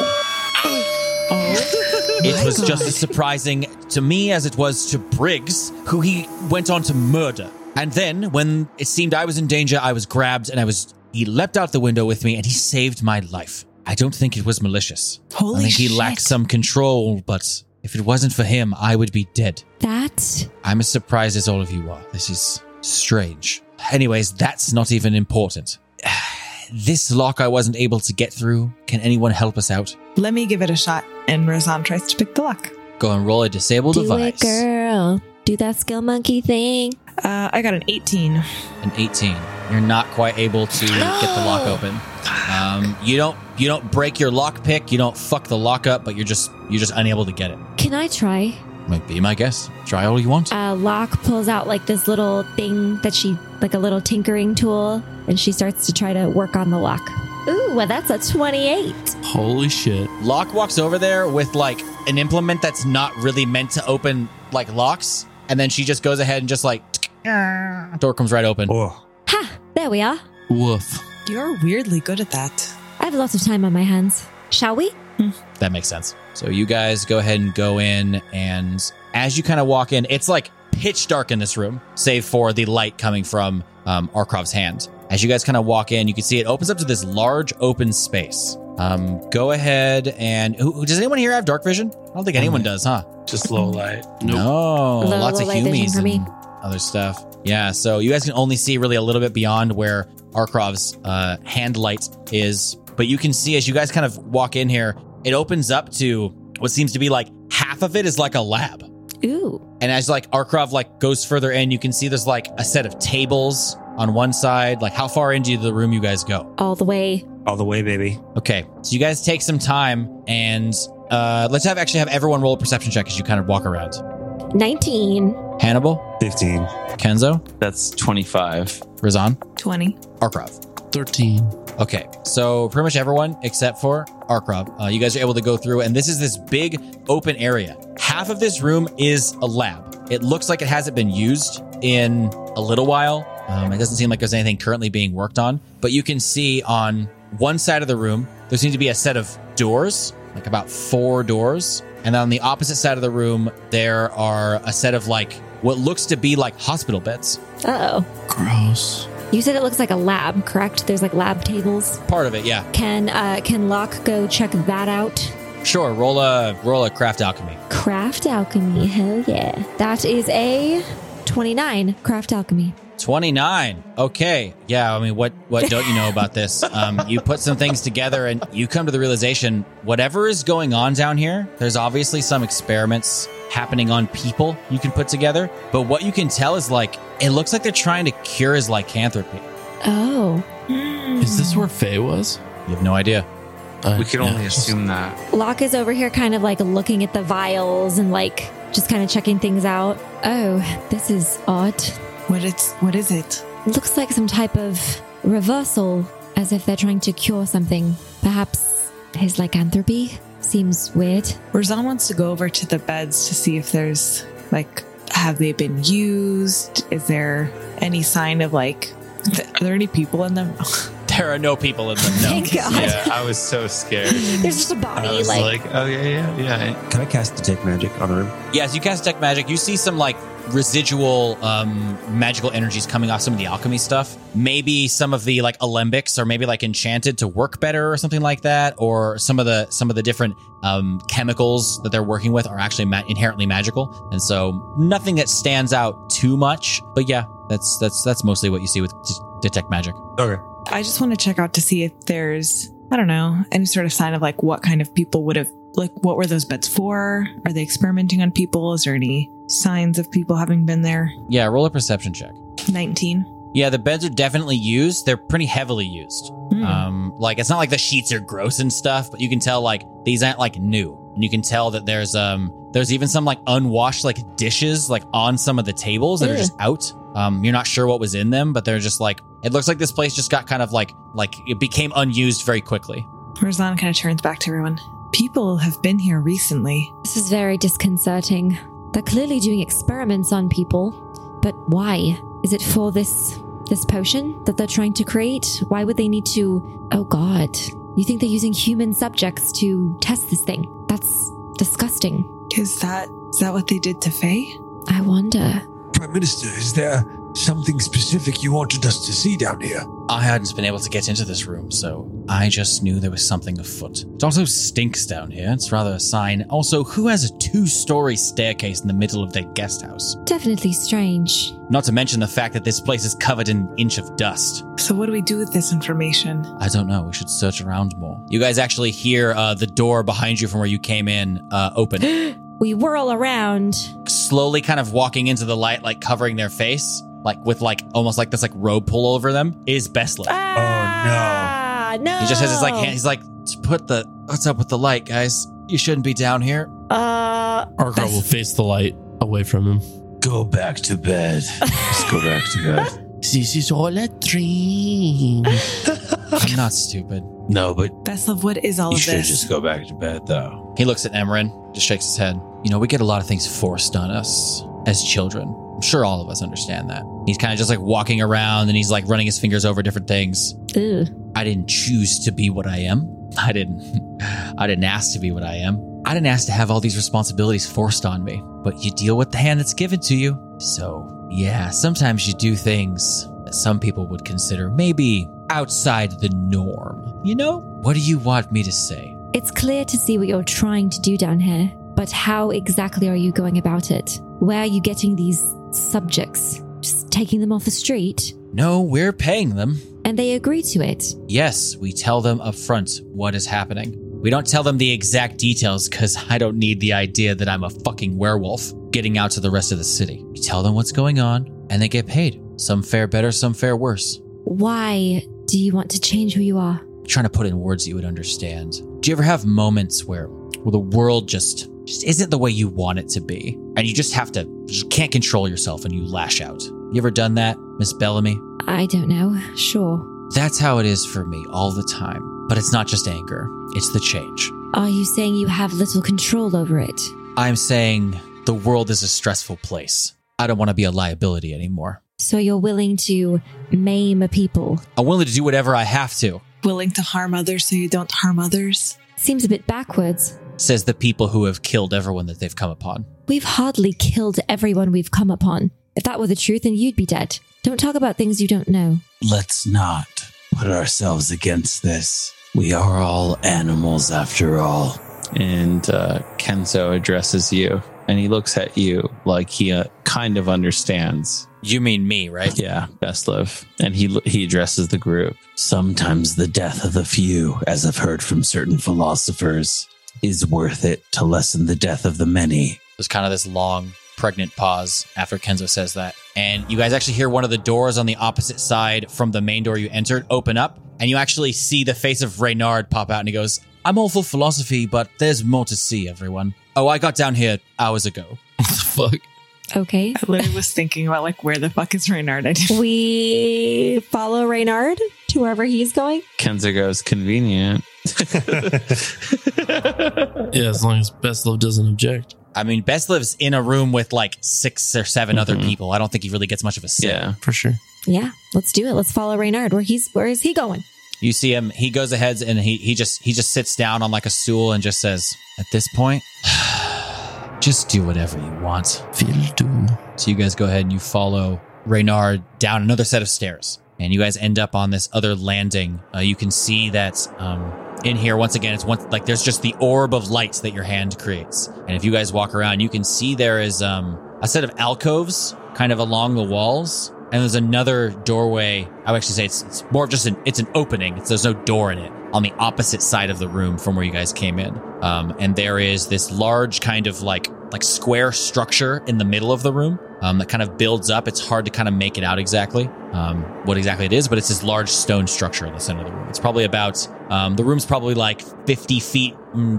It was just as surprising to me as it was to Briggs, who he went on to murder. And then, when it seemed I was in danger, I was grabbed and I was. He leapt out the window with me and he saved my life. I don't think it was malicious. Holy I think he shit. lacked some control, but if it wasn't for him, I would be dead. That I'm as surprised as all of you are. This is strange. Anyways, that's not even important. This lock I wasn't able to get through. Can anyone help us out? Let me give it a shot. And Razan tries to pick the lock. Go and roll a disable do device. it, girl. Do that skill monkey thing. Uh, I got an eighteen. An eighteen. You're not quite able to get the lock open. Um, you don't you don't break your lock pick. You don't fuck the lock up, but you're just you're just unable to get it. Can I try? Might be my guess. Try all you want. Uh, Locke pulls out like this little thing that she, like a little tinkering tool, and she starts to try to work on the lock. Ooh, well, that's a twenty-eight. Holy shit. Locke walks over there with like an implement that's not really meant to open like locks, and then she just goes ahead and just like door comes right open. Oh, Ha! There we are. Woof. You're weirdly good at that. I have lots of time on my hands. Shall we? That makes sense. So you guys go ahead and go in, and as you kind of walk in, it's like pitch dark in this room, save for the light coming from um, Arkrov's hand. As you guys kind of walk in, you can see it opens up to this large open space. Um, go ahead and who, does anyone here have dark vision? I don't think anyone does, huh? Just low light. No, Low- lots low of light vision humies for me. and other stuff. Yeah, so you guys can only see really a little bit beyond where Arkrov's uh, hand light is, but you can see as you guys kind of walk in here, it opens up to what seems to be like half of it is like a lab. Ooh. And as like Arkrov like goes further in, you can see there's like a set of tables on one side. Like how far into the room you guys go? All the way. all the way, baby. Okay, so you guys take some time and uh, let's have actually have everyone roll a perception check as you kind of walk around. nineteen. Hannibal, fifteen. Kenzo, That's twenty-five. Razan, twenty. Arkrov. thirteen. Okay, so pretty much everyone except for Arkrov, uh, you guys are able to go through, and this is this big open area. Half of this room is a lab. It looks like it hasn't been used in a little while. Um, it doesn't seem like there's anything currently being worked on, but you can see on one side of the room, there seems to be a set of doors, like about four doors. And then on the opposite side of the room, there are a set of like what looks to be like hospital beds. Uh-oh. Gross. You said it looks like a lab, correct? There's like lab tables. Part of it, yeah. Can uh can Locke go check that out? Sure, roll a roll a craft alchemy. Craft alchemy, hell yeah. That is a twenty-nine. Craft alchemy. twenty-nine. Okay. Yeah, I mean, what what don't you know about this? Um, you put some things together and you come to the realization whatever is going on down here, there's obviously some experiments happening on people you can put together. But what you can tell is like, it looks like they're trying to cure his lycanthropy. Oh. Is this where Faye was? You have no idea. Uh, We can yeah, only just- assume that. Locke is over here kind of like looking at the vials and like just kind of checking things out. Oh, this is odd. What it's what is it? Looks like some type of reversal, as if they're trying to cure something. Perhaps his lycanthropy? Seems weird. Razan wants to go over to the beds to see if there's like, have they been used? Is there any sign of like, th- are there any people in them? There are no people in them. No. Thank God. Yeah, I was so scared. There's just a I body was like, like, oh yeah, yeah, yeah. Can I cast Detect Magic on a room? Yes, you cast Detect Magic. You see some like residual um, magical energies coming off some of the alchemy stuff. Maybe some of the like alembics are maybe like enchanted to work better or something like that. Or some of the some of the different um, chemicals that they're working with are actually ma- inherently magical. And so nothing that stands out too much. But yeah, that's that's that's mostly what you see with d- Detect Magic. Okay. I just want to check out to see if there's, I don't know, any sort of sign of like what kind of people would have like, what were those beds for? Are they experimenting on people? Is there any signs of people having been there? Yeah, roll a perception check. nineteen. Yeah, the beds are definitely used. They're pretty heavily used. Mm. Um, like, it's not like the sheets are gross and stuff, but you can tell, like, these aren't, like, new. And you can tell that there's um there's even some, like, unwashed, like, dishes, like, on some of the tables that Ew. are just out. Um, you're not sure what was in them, but they're just, like, it looks like this place just got kind of, like, like, it became unused very quickly. Razan kind of turns back to everyone. People have been here recently. This is very disconcerting. They're clearly doing experiments on people, but why? Is it for this this potion that they're trying to create? Why would they need to? Oh God! You think they're using human subjects to test this thing? That's disgusting. Is that is that what they did to Faye? I wonder. Prime Minister, is there something specific you wanted us to see down here? I hadn't been able to get into this room, so I just knew there was something afoot. It also stinks down here. It's rather a sign. Also, who has a two-story staircase in the middle of their guest house? Definitely strange. Not to mention the fact that this place is covered in an inch of dust. So what do we do with this information? I don't know. We should search around more. You guys actually hear uh, the door behind you from where you came in uh, open. We whirl around. Slowly kind of walking into the light, like covering their face, like with like almost like this like robe pull over them, is Bestliff. Ah, no. He just has his like hand. He's like, put the, what's up with the light, guys? You shouldn't be down here. Uh, Arkar will face the light away from him. Go back to bed. Just go back to bed. This is all a dream. I'm not stupid. No, but Bestliff, what is all you of should this? just go back to bed, though. He looks at Emran, just shakes his head. You know, we get a lot of things forced on us as children. I'm sure all of us understand that. He's kind of just like walking around and he's like running his fingers over different things. Ew. I didn't choose to be what I am. I didn't, I didn't ask to be what I am. I didn't ask to have all these responsibilities forced on me, but you deal with the hand that's given to you. So yeah, sometimes you do things that some people would consider maybe outside the norm. You know? What do you want me to say? It's clear to see what you're trying to do down here, but how exactly are you going about it? Where are you getting these subjects? Just taking them off the street? No, we're paying them. And they agree to it? Yes, we tell them up front what is happening. We don't tell them the exact details because I don't need the idea that I'm a fucking werewolf getting out to the rest of the city. We tell them what's going on and they get paid. Some fare better, some fare worse. Why do you want to change who you are? I'm trying to put in words you would understand. Do you ever have moments where, where the world just, just isn't the way you want it to be? And you just have to, you just can't control yourself and you lash out. You ever done that, Miss Bellamy? I don't know. Sure. That's how it is for me all the time. But it's not just anger, it's the change. Are you saying you have little control over it? I'm saying the world is a stressful place. I don't want to be a liability anymore. So you're willing to maim people? I'm willing to do whatever I have to, Willing to harm others so you don't harm others? Seems a bit backwards. says the people who have killed everyone that they've come upon. We've hardly killed everyone we've come upon. If that were the truth, then you'd be dead. Don't talk about things you don't know. Let's not put ourselves against this. We are all animals after all. And uh, Kenzo addresses you, and he looks at you like he uh, kind of understands. You mean me, right? Yeah, Bestliff. And he he addresses the group. Sometimes the death of the few, as I've heard from certain philosophers, is worth it to lessen the death of the many. There's kind of this long, pregnant pause after Kenzo says that. And you guys actually hear one of the doors on the opposite side from the main door you entered open up. And you actually see the face of Reynard pop out and he goes, I'm all for philosophy, but there's more to see, everyone. Oh, I got down here hours ago. What the fuck? Okay. I literally was thinking about, like, where the fuck is Reynard? I didn't. We follow Reynard to wherever he's going. Kenzo goes, convenient. Yeah, as long as Bestliff doesn't object. I mean, Best lives in a room with like six or seven other people. I don't think he really gets much of a say. Yeah. For sure. Yeah, let's do it. Let's follow Reynard. Where he's where is he going? You see him, he goes ahead and he, he just he just sits down on like a stool and just says, at this point, just do whatever you want. Feel do. So you guys go ahead and you follow Reynard down another set of stairs. And you guys end up on this other landing. Uh, you can see that um, in here, once again, it's one, like there's just the orb of light that your hand creates. And if you guys walk around, you can see there is um, a set of alcoves kind of along the walls. And there's another doorway. I would actually say it's, it's more of just an, it's an opening. It's, there's no door in it. on the opposite side of the room from where you guys came in. Um, and there is this large kind of like like square structure in the middle of the room um, that kind of builds up. It's hard to kind of make it out exactly um, what exactly it is, but it's this large stone structure in the center of the room. It's probably about, um, the room's probably like fifty feet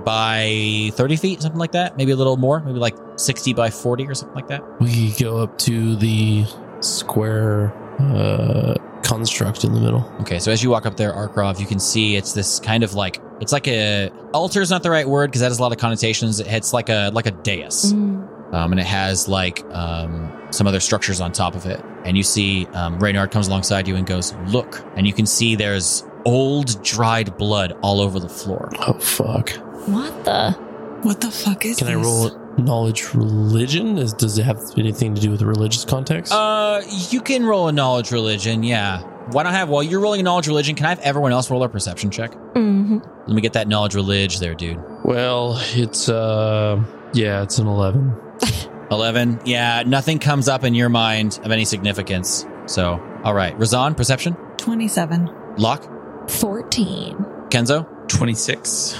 by thirty feet, something like that. Maybe a little more, maybe like sixty by forty or something like that. We go up to the square uh, construct in the middle. Okay, so as you walk up there, Arkrov, you can see it's this kind of like, it's like a, altar is not the right word because that has a lot of connotations. It's like a like a dais. Mm. Um, and it has like um, some other structures on top of it. And you see um, Reynard comes alongside you and goes, look. And you can see there's old dried blood all over the floor. Oh, fuck. What the? What the fuck is Can this? I roll knowledge religion? Is, does it have anything to do with the religious context? Uh, you can roll a knowledge religion, yeah. Why don't I have, while you're rolling a knowledge religion, can I have everyone else roll a perception check? Mm-hmm. Let me get that knowledge religion there, dude. Well, it's, uh, yeah, it's an eleven. eleven. Yeah, nothing comes up in your mind of any significance. So, all right. Razan, perception? twenty-seven. Locke? fourteen. Kenzo? twenty-six.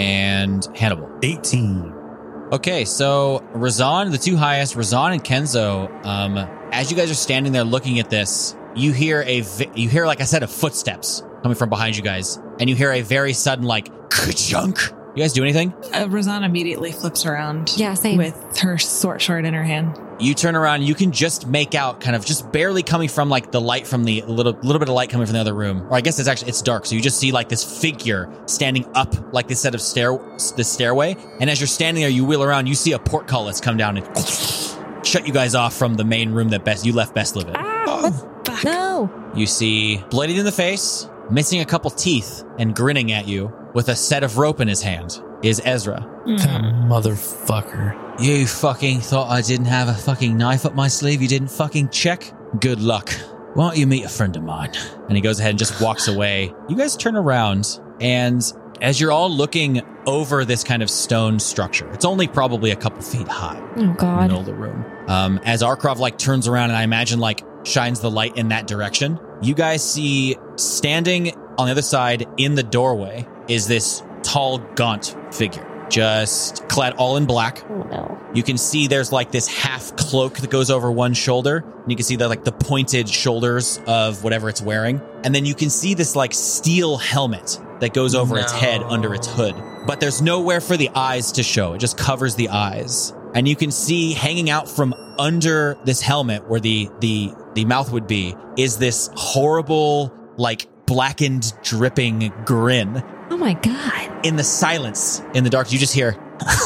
And Hannibal? eighteen. Okay, so Razan, the two highest, Razan and Kenzo, um, as you guys are standing there looking at this, you hear a, vi- you hear, like I said, of footsteps coming from behind you guys, and you hear a very sudden, like, ka-chunk. You guys do anything? Uh, Razan immediately flips around. Yeah, same. With her short sword in her hand. You turn around, you can just make out kind of just barely coming from like the light from the little little bit of light coming from the other room. Or I guess it's actually, it's dark. So you just see like this figure standing up like this set of stair, this stairway. And as you're standing there, you wheel around, you see a portcullis come down and shut you guys off from the main room that Best you left Best live in. Ah, what? No. You see bloodied in the face, missing a couple teeth and grinning at you with a set of rope in his hand is Ezra. That motherfucker. You fucking thought I didn't have a fucking knife up my sleeve? You didn't fucking check? Good luck. Why don't you meet a friend of mine? And he goes ahead and just walks away. You guys turn around, and as you're all looking over this kind of stone structure, it's only probably a couple feet high Oh, in the God. middle of the room. Um, as Arkrov like turns around and I imagine like shines the light in that direction, you guys see standing on the other side in the doorway is this tall, gaunt figure, just clad all in black. Oh, no. You can see there's like this half cloak that goes over one shoulder. And you can see the like the pointed shoulders of whatever it's wearing. And then you can see this like steel helmet that goes over its head under its hood. But there's nowhere for the eyes to show. It just covers the eyes. And you can see hanging out from under this helmet where the the the mouth would be is this horrible, like blackened, dripping grin. Oh, my God. In the silence, in the dark, you just hear,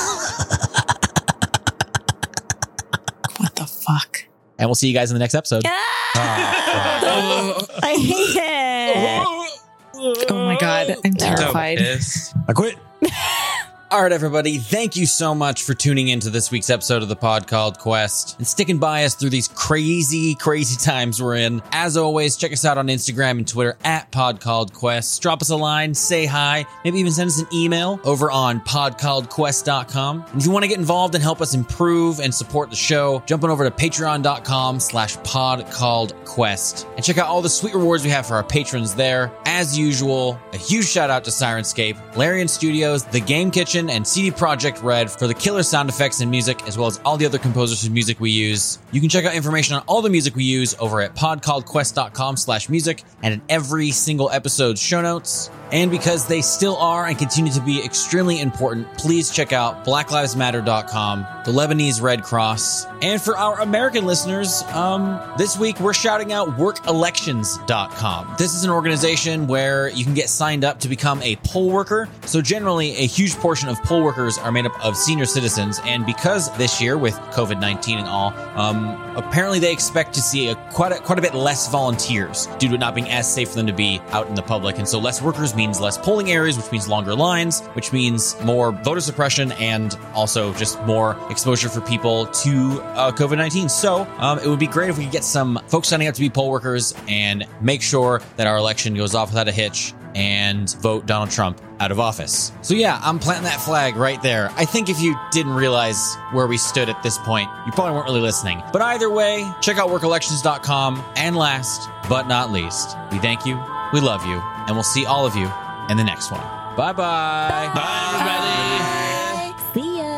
What the fuck? and we'll see you guys in the next episode. I hate it. Oh my god, I'm terrified. Pissed. I quit. All right, everybody. Thank you so much for tuning into this week's episode of the pod called Quest and sticking by us through these crazy, crazy times we're in. As always, check us out on Instagram and Twitter at pod called Quest. Drop us a line, say hi, maybe even send us an email over on pod called quest dot com. And if you want to get involved and help us improve and support the show, jump on over to patreon.com slash podcalledquest and check out all the sweet rewards we have for our patrons there. As usual, a huge shout out to Sirenscape, Larian Studios, The Game Kitchen, and C D Projekt Red for the killer sound effects and music, as well as all the other composers whose music we use. You can check out information on all the music we use over at podcalledquest.com slash music and in every single episode's show notes. And because they still are and continue to be extremely important, please check out black lives matter dot com, the Lebanese Red Cross. And for our American listeners, um, this week we're shouting out work elections dot com. This is an organization where you can get signed up to become a poll worker. So generally, a huge portion of poll workers are made up of senior citizens. And because this year with covid nineteen and all, um, apparently they expect to see a, quite, a, quite a bit less volunteers due to it not being as safe for them to be out in the public. And so less workers means less polling areas, which means longer lines, which means more voter suppression and also just more exposure for people to uh, covid nineteen. So um, it would be great if we could get some folks signing up to be poll workers and make sure that our election goes off without a hitch and vote Donald Trump out of office. So yeah, I'm planting that flag right there. I think if you didn't realize where we stood at this point, you probably weren't really listening. But either way, check out work elections dot com. And last but not least, we thank you, we love you, and we'll see all of you in the next one. Bye-bye. Bye, everybody. See ya.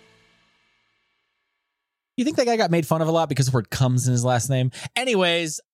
You think that guy got made fun of a lot because the word comes in his last name? Anyways,